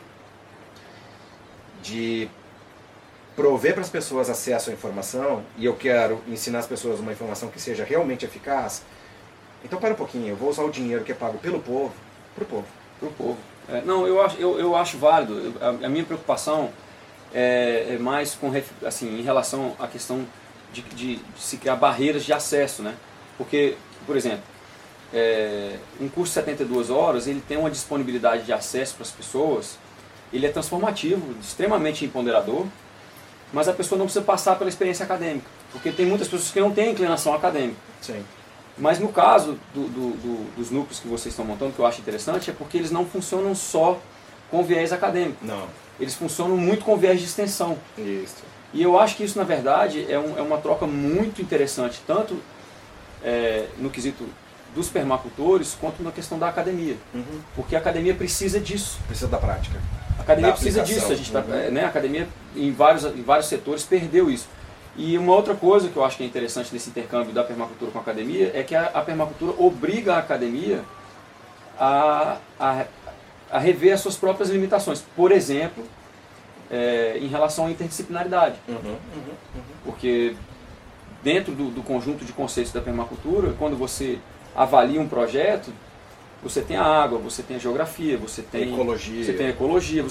de prover para as pessoas acesso à informação, e eu quero ensinar as pessoas uma informação que seja realmente eficaz, então para um pouquinho, eu vou usar o dinheiro que é pago pelo povo, para o povo.
Pro povo. Não, eu acho válido. A minha preocupação é mais assim, em relação à questão de se criar barreiras de acesso, né? Porque, por exemplo, um curso de 72 horas, ele tem uma disponibilidade de acesso para as pessoas, ele é transformativo, extremamente empoderador, mas a pessoa não precisa passar pela experiência acadêmica, porque tem muitas pessoas que não têm inclinação acadêmica.
Sim.
Mas no caso dos núcleos que vocês estão montando, que eu acho interessante, é porque eles não funcionam só com viés acadêmico.
Não.
Eles funcionam muito com viés de extensão.
Isso.
E eu acho que isso, na verdade, é uma troca muito interessante, tanto no quesito dos permacultores, quanto na questão da academia.
Uhum.
Porque a academia precisa disso.
Precisa da prática.
A academia
da
precisa
aplicação.
disso. A gente a academia, em vários setores, perdeu isso. E uma outra coisa que eu acho que é interessante nesse intercâmbio da permacultura com a academia é que a permacultura obriga a academia a rever as suas próprias limitações. Por exemplo, em relação à interdisciplinaridade. Porque dentro do conjunto de conceitos da permacultura, quando você avalia um projeto, você tem a água, você tem a geografia, você tem a ecologia.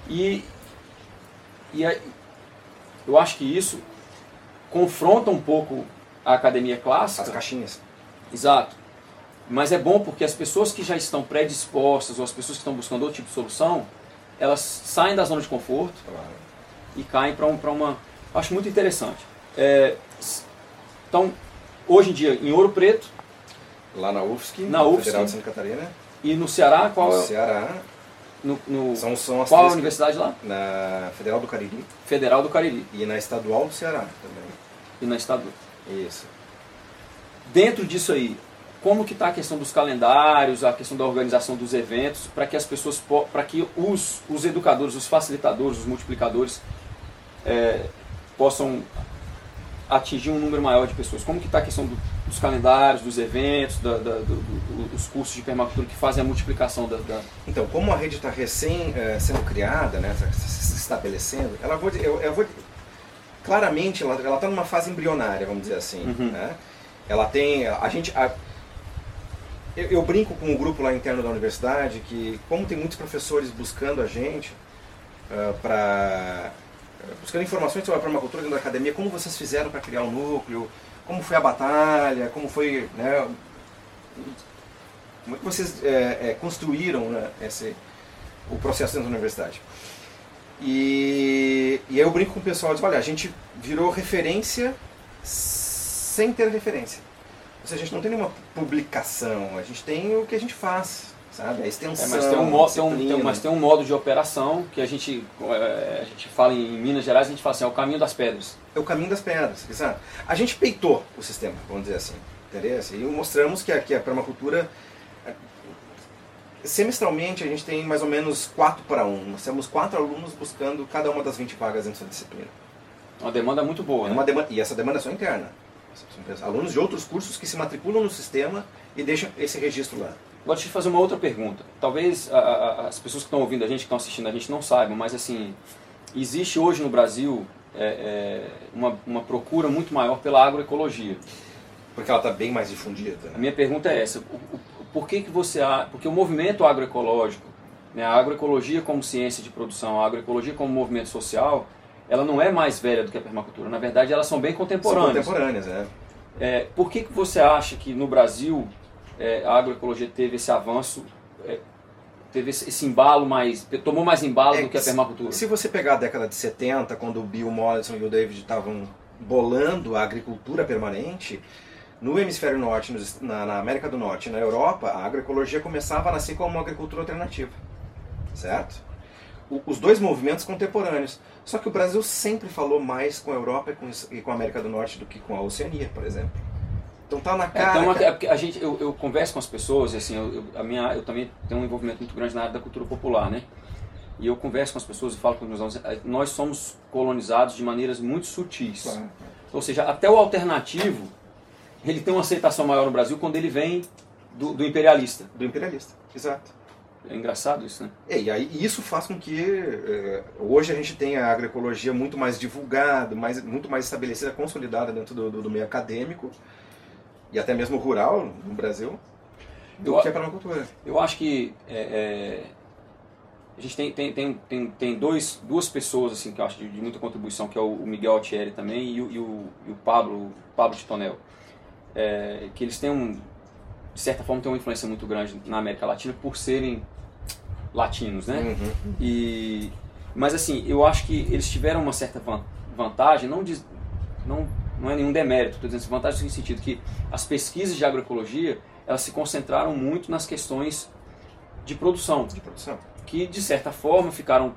Eu acho que isso confronta um pouco a academia clássica.
As caixinhas.
Exato. Mas é bom porque as pessoas que já estão predispostas, ou as pessoas que estão buscando outro tipo de solução, elas saem da zona de conforto,
Claro.
E caem para uma... Acho muito interessante. Então, hoje em dia, em Ouro Preto...
Lá na UFSC, Federal de Santa Catarina.
E no Ceará, qual
no
é?
Ceará.
São as qual a universidade lá?
Na Federal do Cariri.
Federal do Cariri.
E na Estadual do Ceará também.
E na Estadual.
Isso.
Dentro disso aí, como que está a questão dos calendários, a questão da organização dos eventos, para que as pessoas, para que os educadores, os facilitadores, os multiplicadores possam atingir um número maior de pessoas? Como que está a questão dos calendários, dos eventos, dos cursos de permacultura que fazem a multiplicação da...
Então, como a rede está recém sendo criada, né, se estabelecendo, claramente ela está numa fase embrionária, vamos dizer assim. Né? Ela tem... Eu brinco com o grupo lá interno da universidade que, como tem muitos professores buscando a gente buscando informações sobre a permacultura dentro da academia, como vocês fizeram para criar um núcleo, como foi a batalha, como foi, né, como é que vocês construíram, né, o processo dentro da universidade. E aí eu brinco com o pessoal e digo, olha, a gente virou referência sem ter referência. Ou seja, a gente não tem nenhuma publicação, a gente tem o que a gente faz, sabe? A extensão,
mas tem um modo de operação que a gente fala em Minas Gerais, a gente fala assim, é o caminho das pedras.
É o caminho das pedras, exato. A gente peitou o sistema, vamos dizer assim, entendeu? E mostramos que aqui a permacultura, semestralmente a gente tem mais ou menos 4-1. Nós temos 4 alunos buscando cada uma das 20 vagas dentro da disciplina.
Uma demanda muito boa, né?
E essa demanda é só interna. São alunos de outros cursos que se matriculam no sistema e deixam esse registro lá.
Agora deixa eu te fazer uma outra pergunta. Talvez as pessoas que estão ouvindo a gente, que estão assistindo a gente, não saibam, mas assim, existe hoje no Brasil uma procura muito maior pela agroecologia.
Porque ela está bem mais difundida.
A minha pergunta é essa. Por que você acha... Porque o movimento agroecológico, né, a agroecologia como ciência de produção, a agroecologia como movimento social, ela não é mais velha do que a permacultura. Na verdade, elas são bem contemporâneas.
São contemporâneas,
Por que você acha que no Brasil a agroecologia teve esse avanço, teve esse embalo tomou mais embalo do que a permacultura?
Se você pegar a década de 70, quando o Bill Mollison e o David estavam bolando a agricultura permanente, no hemisfério norte, na América do Norte e na Europa, a agroecologia começava a nascer como uma agricultura alternativa, certo? Os dois movimentos contemporâneos. Só que o Brasil sempre falou mais com a Europa e com a América do Norte do que com a Oceania, por exemplo. Então tá na cara...
Eu converso com as pessoas, assim, eu também tenho um envolvimento muito grande na área da cultura popular, né? E eu converso com as pessoas e falo com os meus alunos, nós somos colonizados de maneiras muito sutis. Claro. Ou seja, até o alternativo, ele tem uma aceitação maior no Brasil quando ele vem do imperialista.
Do imperialista, exato.
É engraçado isso, né?
E aí isso faz com que hoje a gente tenha a agroecologia muito mais divulgada, muito mais estabelecida, consolidada dentro do meio acadêmico e até mesmo rural no Brasil do que a permacultura.
Eu acho que a gente tem duas pessoas assim, que eu acho de muita contribuição, que é o Miguel Altieri também e o Pablo Titonel. Que eles têm de certa forma, tem uma influência muito grande na América Latina por serem latinos, né?
Uhum.
Mas assim, eu acho que eles tiveram uma certa vantagem, não é nenhum demérito, estou dizendo vantagem no sentido que as pesquisas de agroecologia, elas se concentraram muito nas questões de produção. Que de certa forma ficaram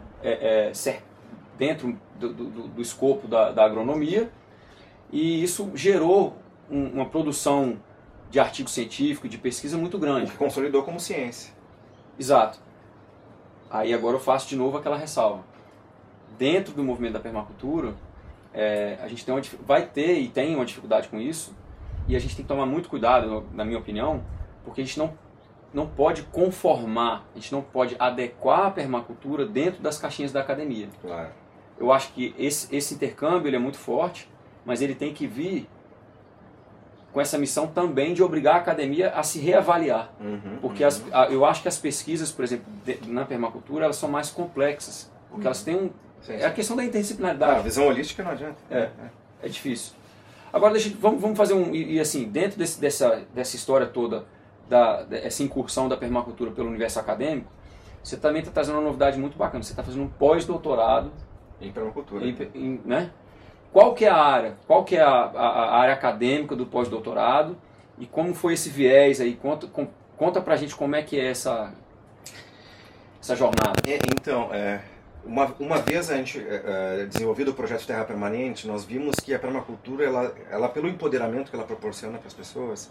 dentro do escopo da agronomia, e isso gerou uma produção de artigo científico, de pesquisa muito grande.
O que consolidou como ciência.
Exato. Aí agora eu faço de novo aquela ressalva. Dentro do movimento da permacultura, a gente vai ter e tem uma dificuldade com isso, e a gente tem que tomar muito cuidado, na minha opinião, porque a gente não pode conformar, a gente não pode adequar a permacultura dentro das caixinhas da academia.
Claro.
Eu acho que esse intercâmbio ele é muito forte, mas ele tem que vir com essa missão também de obrigar a academia a se reavaliar. Porque eu acho que as pesquisas, por exemplo, na permacultura, elas são mais complexas. Porque elas têm a questão da interdisciplinaridade.
A visão holística não adianta.
É difícil. Agora, vamos fazer e assim, dentro dessa história toda, dessa incursão da permacultura pelo universo acadêmico, você também está trazendo uma novidade muito bacana. Você está fazendo um pós-doutorado
em permacultura.
Né? Qual que é a área? Qual que é a área acadêmica do pós-doutorado? E como foi esse viés aí? Conta pra gente como é que é essa jornada.
Então, uma vez a gente desenvolvido o projeto Terra Permanente, nós vimos que a permacultura, ela pelo empoderamento que ela proporciona para as pessoas,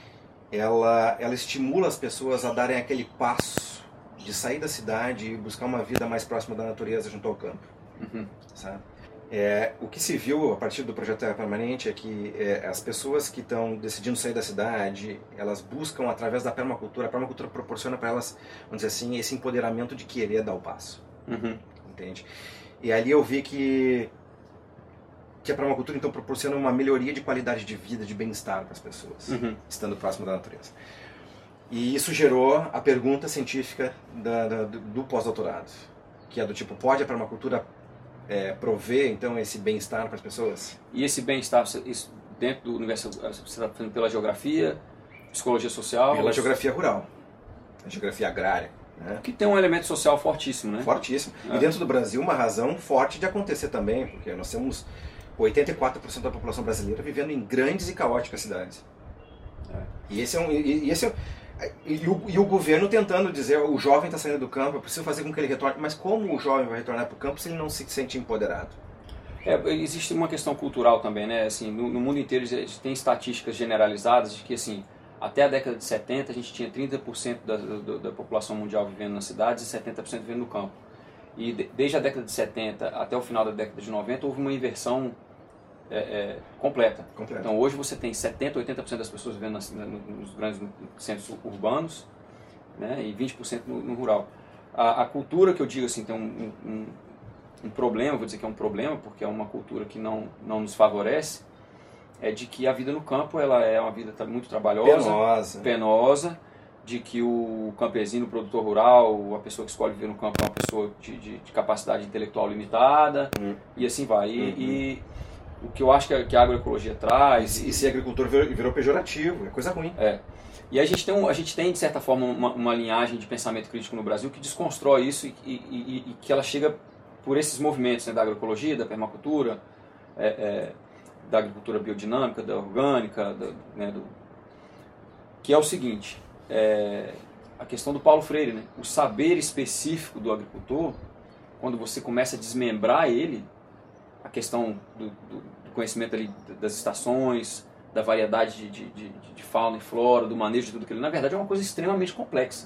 ela estimula as pessoas a darem aquele passo de sair da cidade e buscar uma vida mais próxima da natureza junto ao campo. Sabe? O que se viu a partir do projeto Terra Permanente é que as pessoas que estão decidindo sair da cidade, elas buscam através da permacultura, a permacultura proporciona para elas, vamos dizer assim, esse empoderamento de querer dar o passo. Entende? E ali eu vi que a permacultura então proporciona uma melhoria de qualidade de vida, de bem-estar para as pessoas, estando próximo da natureza. E isso gerou a pergunta científica do pós-doutorado, que é do tipo, pode a permacultura prover então esse bem-estar para as pessoas?
E esse bem-estar, dentro do universo, você está fazendo pela geografia, psicologia social?
Pela geografia rural, a geografia agrária, Né?
Que tem um elemento social fortíssimo, né?
Fortíssimo. E dentro do Brasil, uma razão forte de acontecer também, porque nós temos 84% da população brasileira vivendo em grandes e caóticas cidades. E o governo tentando dizer, o jovem está saindo do campo, eu preciso fazer com que ele retorne. Mas como o jovem vai retornar para o campo se ele não se sente empoderado?
Existe uma questão cultural também, né? Assim, no mundo inteiro tem estatísticas generalizadas de que, assim, até a década de 70 a gente tinha 30% da população mundial vivendo nas cidades e 70% vivendo no campo. E desde a década de 70 até o final da década de 90 houve uma inversão completa. Então hoje você tem 70%, 80% das pessoas vivendo nos grandes centros urbanos, né, e 20% no rural. A cultura que eu digo assim, tem um problema, vou dizer que é um problema, porque é uma cultura que não nos favorece, é de que a vida no campo ela é uma vida muito trabalhosa, penosa, de que o campesino, o produtor rural, a pessoa que escolhe viver no campo é uma pessoa de capacidade intelectual limitada, e assim vai. E o que eu acho que a agroecologia traz...
E ser agricultor virou pejorativo, é coisa ruim.
E a gente tem de certa forma, uma linhagem de pensamento crítico no Brasil que desconstrói isso e que ela chega por esses movimentos, né, da agroecologia, da permacultura, da agricultura biodinâmica, da orgânica, que é o seguinte, a questão do Paulo Freire, né? O saber específico do agricultor, quando você começa a desmembrar ele, a questão do conhecimento ali das estações, da variedade de fauna e flora, do manejo de tudo aquilo, na verdade é uma coisa extremamente complexa.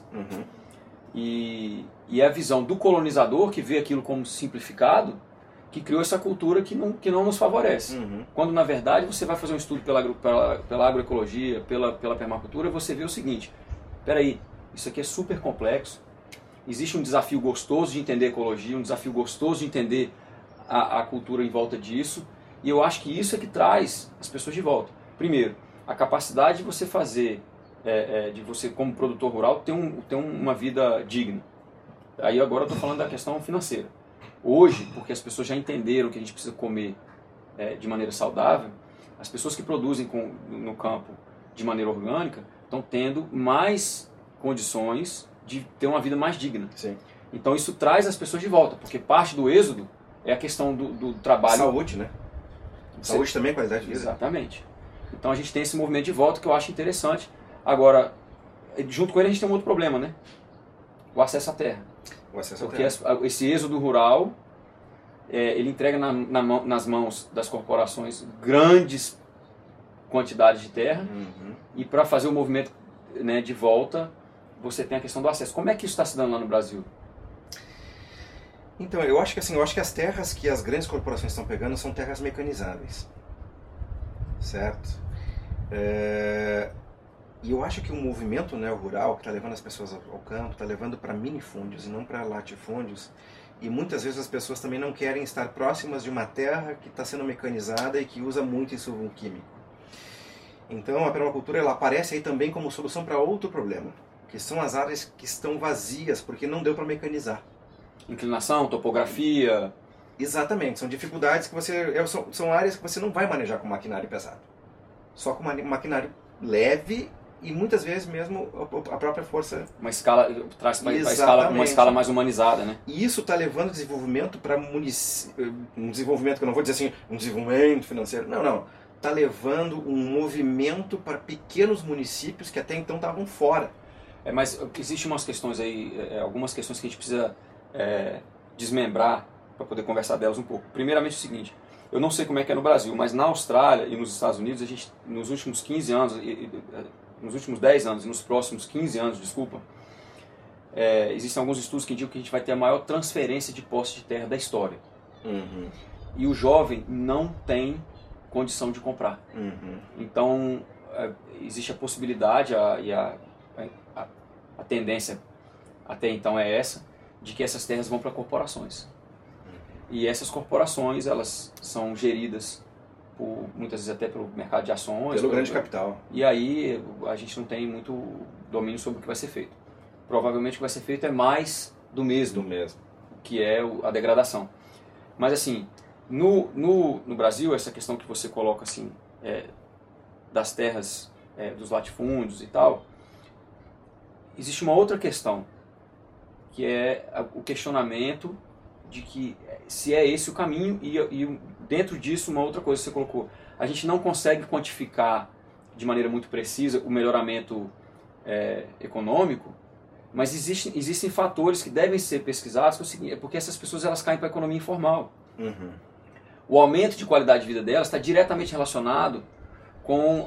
E é a visão do colonizador que vê aquilo como simplificado, que criou essa cultura que não nos favorece. Quando na verdade você vai fazer um estudo pela agroecologia, pela permacultura, você vê o seguinte: peraí, isso aqui é super complexo, existe um desafio gostoso de entender ecologia, um desafio gostoso de entender a cultura em volta disso, e eu acho que isso é que traz as pessoas de volta. Primeiro, a capacidade de você fazer, de você como produtor rural, ter uma vida digna. Aí agora eu estou falando da questão financeira. Hoje, porque as pessoas já entenderam que a gente precisa comer de maneira saudável, as pessoas que produzem no campo de maneira orgânica estão tendo mais condições de ter uma vida mais digna.
Sim.
Então isso traz as pessoas de volta, porque parte do êxodo é a questão do trabalho.
Saúde, né? Saúde também é qualidade de vida.
Exatamente. Então a gente tem esse movimento de volta que eu acho interessante. Agora, junto com ele a gente tem um outro problema, né? O acesso à terra. Porque esse êxodo rural, ele entrega nas mãos das corporações grandes quantidades de terra, e para fazer o movimento, né, de volta, você tem a questão do acesso. Como é que isso está se dando lá no Brasil?
Então, eu acho que as terras que as grandes corporações estão pegando são terras mecanizáveis, certo? E eu acho que o movimento rural que está levando as pessoas ao campo, está levando para minifúndios e não para latifúndios, e muitas vezes as pessoas também não querem estar próximas de uma terra que está sendo mecanizada e que usa muito insumo químico. Então a permacultura ela aparece aí também como solução para outro problema, que são as áreas que estão vazias porque não deu para mecanizar.
Inclinação, topografia...
Exatamente, são dificuldades que são áreas que você não vai manejar com maquinário pesado. Só com maquinário leve e muitas vezes mesmo a própria força...
Uma escala mais humanizada, né?
E isso está levando desenvolvimento para um desenvolvimento que eu não vou dizer assim, um desenvolvimento financeiro, não. Está levando um movimento para pequenos municípios que até então estavam fora.
Mas existem umas questões aí, algumas questões que a gente precisa desmembrar para poder conversar delas um pouco. Primeiramente o seguinte, eu não sei como é que é no Brasil, mas na Austrália e nos Estados Unidos, a gente, nos últimos 15 anos, nos últimos 10 anos e nos próximos 15 anos, existem alguns estudos que indicam que a gente vai ter a maior transferência de posse de terra da história. E o jovem não tem condição de comprar. Então, existe a possibilidade e a tendência até então é essa, de que essas terras vão para corporações. E essas corporações, elas são geridas muitas vezes até pelo mercado de ações.
Pelo grande capital.
E aí a gente não tem muito domínio sobre o que vai ser feito. Provavelmente o que vai ser feito é mais do mesmo. Que é a degradação. Mas assim, no Brasil, essa questão que você coloca assim, das terras, dos latifúndios e tal, existe uma outra questão, que é o questionamento de que se é esse o caminho, e dentro disso uma outra coisa que você colocou. A gente não consegue quantificar de maneira muito precisa o melhoramento econômico, mas existem fatores que devem ser pesquisados, que é o seguinte, porque essas pessoas elas caem para a economia informal.
Uhum.
O aumento de qualidade de vida delas está diretamente relacionado com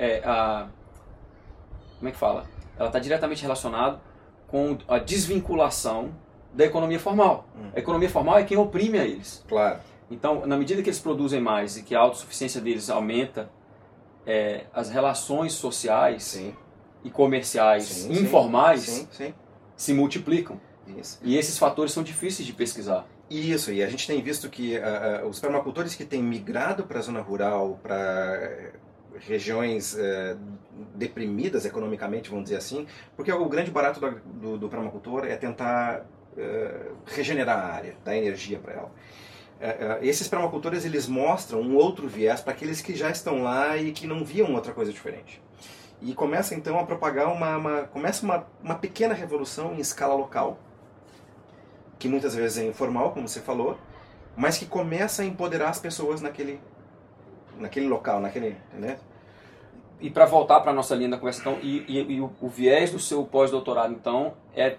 como é que fala? Ela está diretamente relacionada com a desvinculação da economia formal. A economia formal é quem oprime a eles.
Claro.
Então, na medida que eles produzem mais e que a autossuficiência deles aumenta, as relações sociais
Sim.
e comerciais informais se multiplicam.
Isso.
E esses fatores são difíceis de pesquisar.
Isso, e a gente tem visto que os permacultores que têm migrado para a zona rural, para regiões deprimidas economicamente, vamos dizer assim, porque o grande barato do permacultor é tentar regenerar a área, dar energia para ela. Esses permacultores eles mostram um outro viés para aqueles que já estão lá e que não viam outra coisa diferente. E começa então a propagar uma pequena revolução em escala local, que muitas vezes é informal, como você falou, mas que começa a empoderar as pessoas naquele local, né?
E para voltar para a nossa linha da conversa, então, o viés do seu pós-doutorado, então, é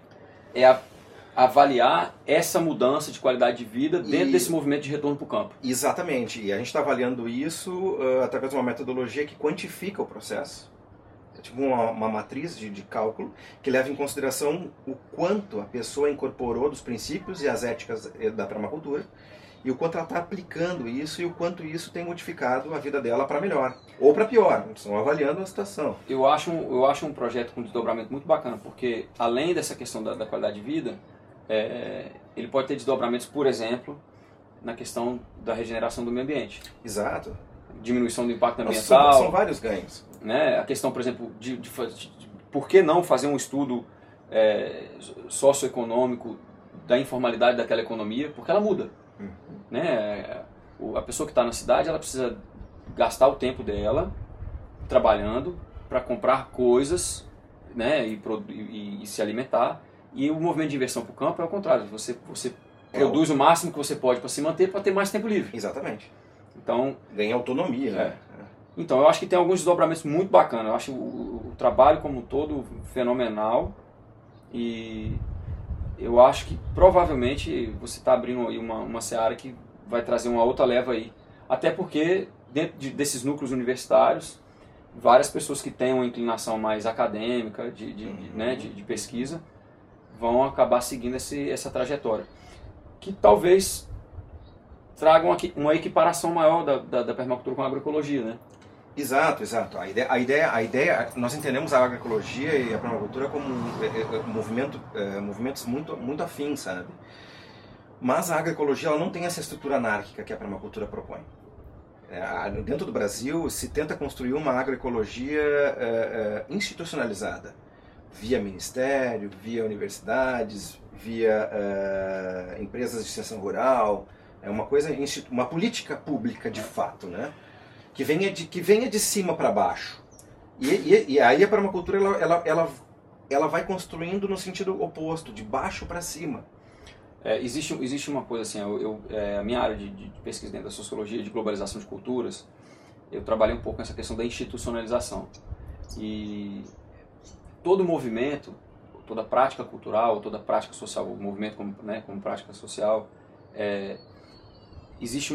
avaliar essa mudança de qualidade de vida dentro desse movimento de retorno para o campo.
Exatamente, e a gente está avaliando isso através de uma metodologia que quantifica o processo. É tipo uma matriz de cálculo que leva em consideração o quanto a pessoa incorporou dos princípios e as éticas da permacultura e o quanto ela está aplicando isso e o quanto isso tem modificado a vida dela para melhor ou para pior. Estão avaliando a situação.
Eu acho um projeto com desdobramento muito bacana, porque além dessa questão da qualidade de vida, ele pode ter desdobramentos, por exemplo, na questão da regeneração do meio ambiente.
Exato.
Diminuição do impacto ambiental.
São vários ganhos.
Né? A questão, por exemplo, de por que não fazer um estudo socioeconômico da informalidade daquela economia, porque ela muda. Né? A pessoa que está na cidade, ela precisa gastar o tempo dela trabalhando para comprar coisas, né? e se alimentar. E o movimento de inversão para o campo é o contrário. Você produz o máximo que você pode para se manter, para ter mais tempo livre.
Exatamente.
Então,
ganha autonomia. Né?
Então, eu acho que tem alguns desdobramentos muito bacanas. Eu acho o trabalho como um todo fenomenal. E eu acho que provavelmente você está abrindo aí uma seara que vai trazer uma outra leva aí. Até porque, dentro desses núcleos universitários, várias pessoas que têm uma inclinação mais acadêmica, de pesquisa, vão acabar seguindo essa trajetória. Que talvez tragam uma equiparação maior da permacultura com a agroecologia, né?
Exato. A ideia, nós entendemos a agroecologia e a permacultura como movimentos muito afins, sabe? Mas a agroecologia ela não tem essa estrutura anárquica que a permacultura propõe. Dentro do Brasil se tenta construir uma agroecologia institucionalizada, via ministério, via universidades, via empresas de extensão rural, uma política pública de fato, né? Que venha de cima para baixo. E aí a permacultura ela vai construindo no sentido oposto, de baixo para cima.
Existe uma coisa assim, a minha área de pesquisa dentro da sociologia de globalização de culturas, eu trabalhei um pouco nessa questão da institucionalização. E todo movimento, toda prática cultural, toda prática social, o movimento como prática social, existe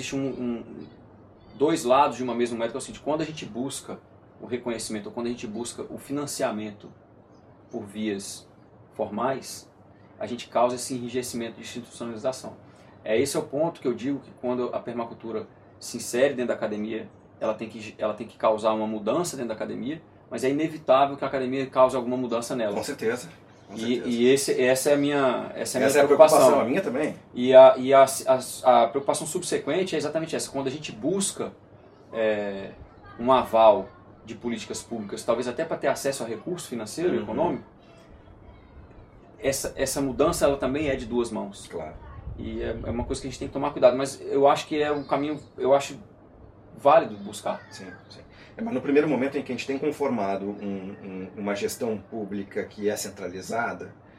dois lados de uma mesma moeda, que é o seguinte: quando a gente busca o reconhecimento, ou quando a gente busca o financiamento por vias formais, a gente causa esse enrijecimento de institucionalização. Esse é o ponto que eu digo que quando a permacultura se insere dentro da academia, ela tem que causar uma mudança dentro da academia, mas é inevitável que a academia cause alguma mudança nela.
Com certeza.
Essa é a minha
preocupação. A minha também.
E a preocupação subsequente é exatamente essa. Quando a gente busca um aval de políticas públicas, talvez até para ter acesso a recurso financeiro e econômico, essa mudança ela também é de duas mãos.
Claro.
E é uma coisa que a gente tem que tomar cuidado, mas eu acho que é um caminho, eu acho válido buscar.
Sim. Mas no primeiro momento em que a gente tem conformado uma gestão pública que é centralizada,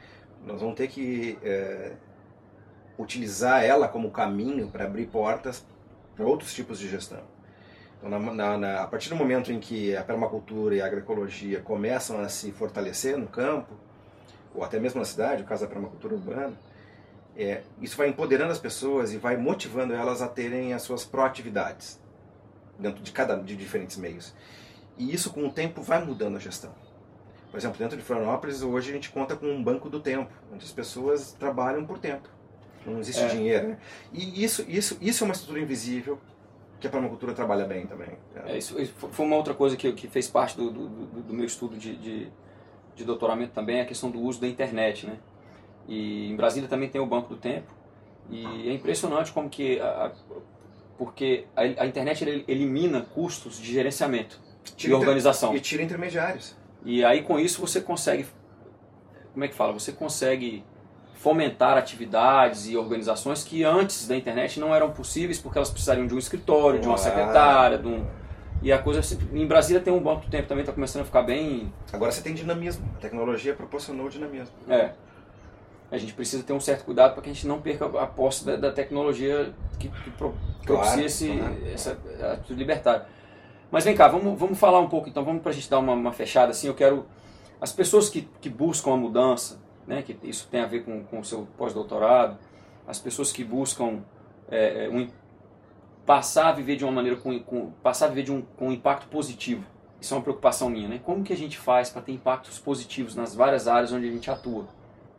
Nós vamos ter que utilizar ela como caminho para abrir portas para outros tipos de gestão. Então, a partir do momento em que a permacultura e a agroecologia começam a se fortalecer no campo, ou até mesmo na cidade, o caso da permacultura urbana, isso vai empoderando as pessoas e vai motivando elas a terem as suas proatividades dentro de diferentes meios. E isso, com o tempo, vai mudando a gestão. Por exemplo, dentro de Florianópolis, hoje a gente conta com um banco do tempo, onde as pessoas trabalham por tempo. Não existe dinheiro, né? E isso é uma estrutura invisível que a permacultura trabalha bem também.
Isso foi uma outra coisa que fez parte do meu estudo de doutoramento também, a questão do uso da internet, né? E em Brasília também tem o Banco do Tempo, e é impressionante como que porque a internet elimina custos de gerenciamento e organização.
E tira intermediários.
E aí com isso você consegue, Você consegue fomentar atividades e organizações que antes da internet não eram possíveis porque elas precisariam de um escritório, de uma secretária, E a coisa, em Brasília tem um Banco do Tempo também, está começando a ficar bem...
Agora você tem dinamismo, a tecnologia proporcionou dinamismo.
A gente precisa ter um certo cuidado para que a gente não perca a posse da tecnologia que propicia essa atitude libertária. Mas vem cá, vamos falar um pouco, então, para a gente dar uma fechada assim. Eu quero... As pessoas que buscam a mudança, né, que isso tem a ver com o seu pós-doutorado, as pessoas que buscam passar a viver de uma maneira com um impacto positivo. Isso é uma preocupação minha, né? Como que a gente faz para ter impactos positivos nas várias áreas onde a gente atua?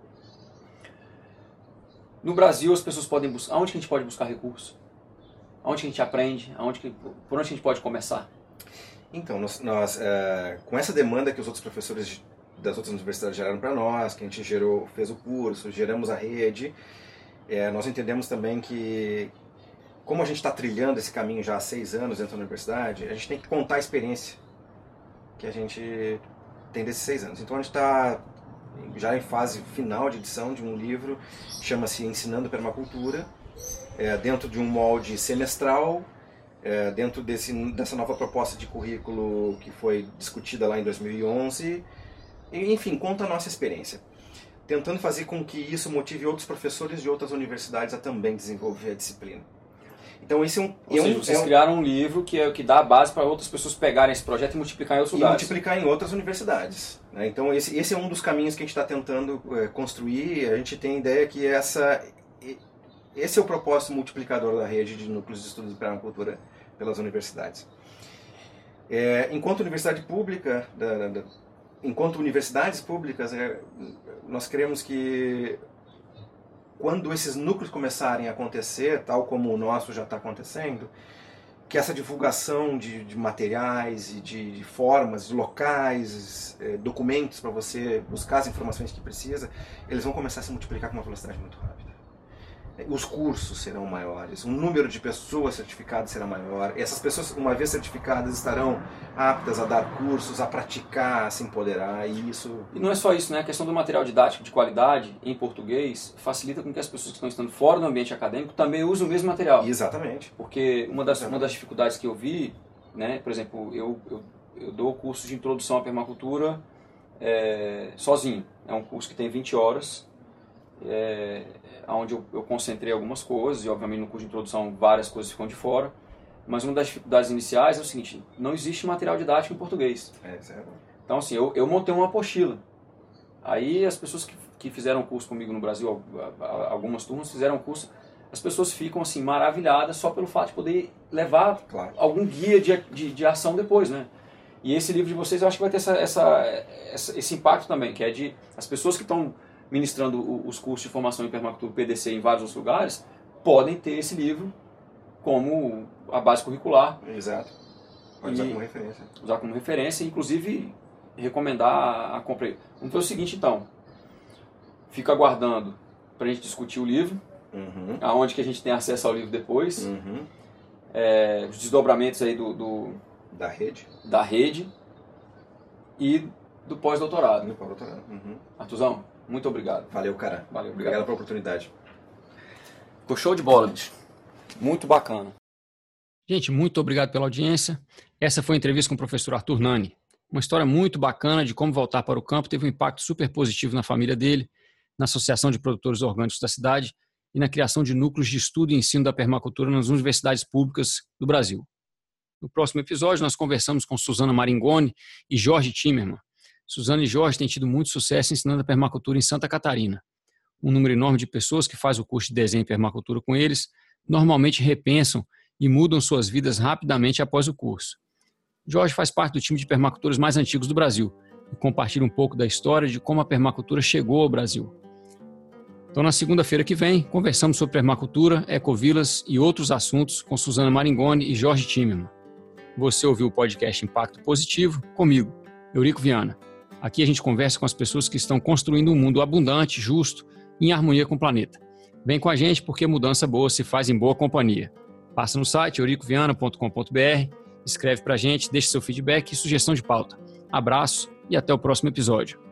No Brasil, as pessoas podem buscar... Aonde que a gente pode buscar recursos? Aonde que a gente aprende? Por onde a gente pode começar?
Então, nós com essa demanda que os outros professores das outras universidades geraram para nós, que a gente fez o curso, geramos a rede, nós entendemos também que, como a gente está trilhando esse caminho já há 6 anos dentro da universidade, a gente tem que contar a experiência que a gente tem desses 6 anos. Então a gente está já em fase final de edição de um livro, chama-se Ensinando Permacultura, dentro de um molde semestral, dentro dessa nova proposta de currículo que foi discutida lá em 2011, e, enfim, conta a nossa experiência, tentando fazer com que isso motive outros professores de outras universidades a também desenvolver a disciplina. Então esse
vocês criaram um livro que dá a base para outras pessoas pegarem esse projeto e multiplicar em outros lugares.
E multiplicar em outras universidades, né? Então esse é um dos caminhos que a gente está tentando construir. A gente tem a ideia que esse é o propósito multiplicador da rede de núcleos de estudos de permacultura pelas universidades. Enquanto universidade pública, enquanto universidades públicas, nós queremos que quando esses núcleos começarem a acontecer, tal como o nosso já está acontecendo, que essa divulgação de materiais e de formas, de locais, documentos para você buscar as informações que precisa, eles vão começar a se multiplicar com uma velocidade muito rápida. Os cursos serão maiores, o número de pessoas certificadas será maior. Essas pessoas, uma vez certificadas, estarão aptas a dar cursos, a praticar, a se empoderar, e isso...
E não é só isso, né? A questão do material didático de qualidade, em português, facilita com que as pessoas que estão estando fora do ambiente acadêmico também usem o mesmo material.
Exatamente.
Porque uma das dificuldades que eu vi, né? Por exemplo, eu dou curso de introdução à permacultura sozinho. É um curso que tem 20 horas, onde eu concentrei algumas coisas, e obviamente no curso de introdução várias coisas ficam de fora, mas uma das dificuldades iniciais é o seguinte: não existe material didático em português. Então assim, eu montei uma apostila. Aí as pessoas que fizeram curso comigo no Brasil, algumas turmas fizeram curso, as pessoas ficam assim maravilhadas só pelo fato de poder levar algum guia de ação depois, né? E esse livro de vocês eu acho que vai ter esse impacto também, que é de as pessoas que estão ministrando os cursos de formação em permacultura PDC em vários outros lugares, podem ter esse livro como a base curricular.
Exato. Pode usar como referência.
Usar como referência e, inclusive, recomendar a compra. Vamos fazer o seguinte, então. Fico aguardando para a gente discutir o livro, aonde que a gente tem acesso ao livro depois, os desdobramentos aí da rede e do pós-doutorado. Artuzão, muito obrigado.
Valeu, cara.
Valeu,
obrigado pela oportunidade.
Ficou show de bola, bicho. Muito bacana.
Gente, muito obrigado pela audiência. Essa foi a entrevista com o professor Arthur Nani. Uma história muito bacana de como voltar para o campo teve um impacto super positivo na família dele, na Associação de Produtores Orgânicos da cidade e na criação de núcleos de estudo e ensino da permacultura nas universidades públicas do Brasil. No próximo episódio, nós conversamos com Suzana Maringoni e Jorge Timmerman. Suzana e Jorge têm tido muito sucesso ensinando a permacultura em Santa Catarina. Um número enorme de pessoas que faz o curso de desenho e permacultura com eles normalmente repensam e mudam suas vidas rapidamente após o curso. Jorge faz parte do time de permacultores mais antigos do Brasil e compartilha um pouco da história de como a permacultura chegou ao Brasil. Então, na segunda-feira que vem, conversamos sobre permacultura, ecovilas e outros assuntos com Suzana Maringoni e Jorge Timmerman. Você ouviu o podcast Impacto Positivo comigo, Eurico Viana. Aqui a gente conversa com as pessoas que estão construindo um mundo abundante, justo e em harmonia com o planeta. Vem com a gente porque mudança boa se faz em boa companhia. Passa no site euricoviana.com.br, escreve pra gente, deixe seu feedback e sugestão de pauta. Abraço e até o próximo episódio.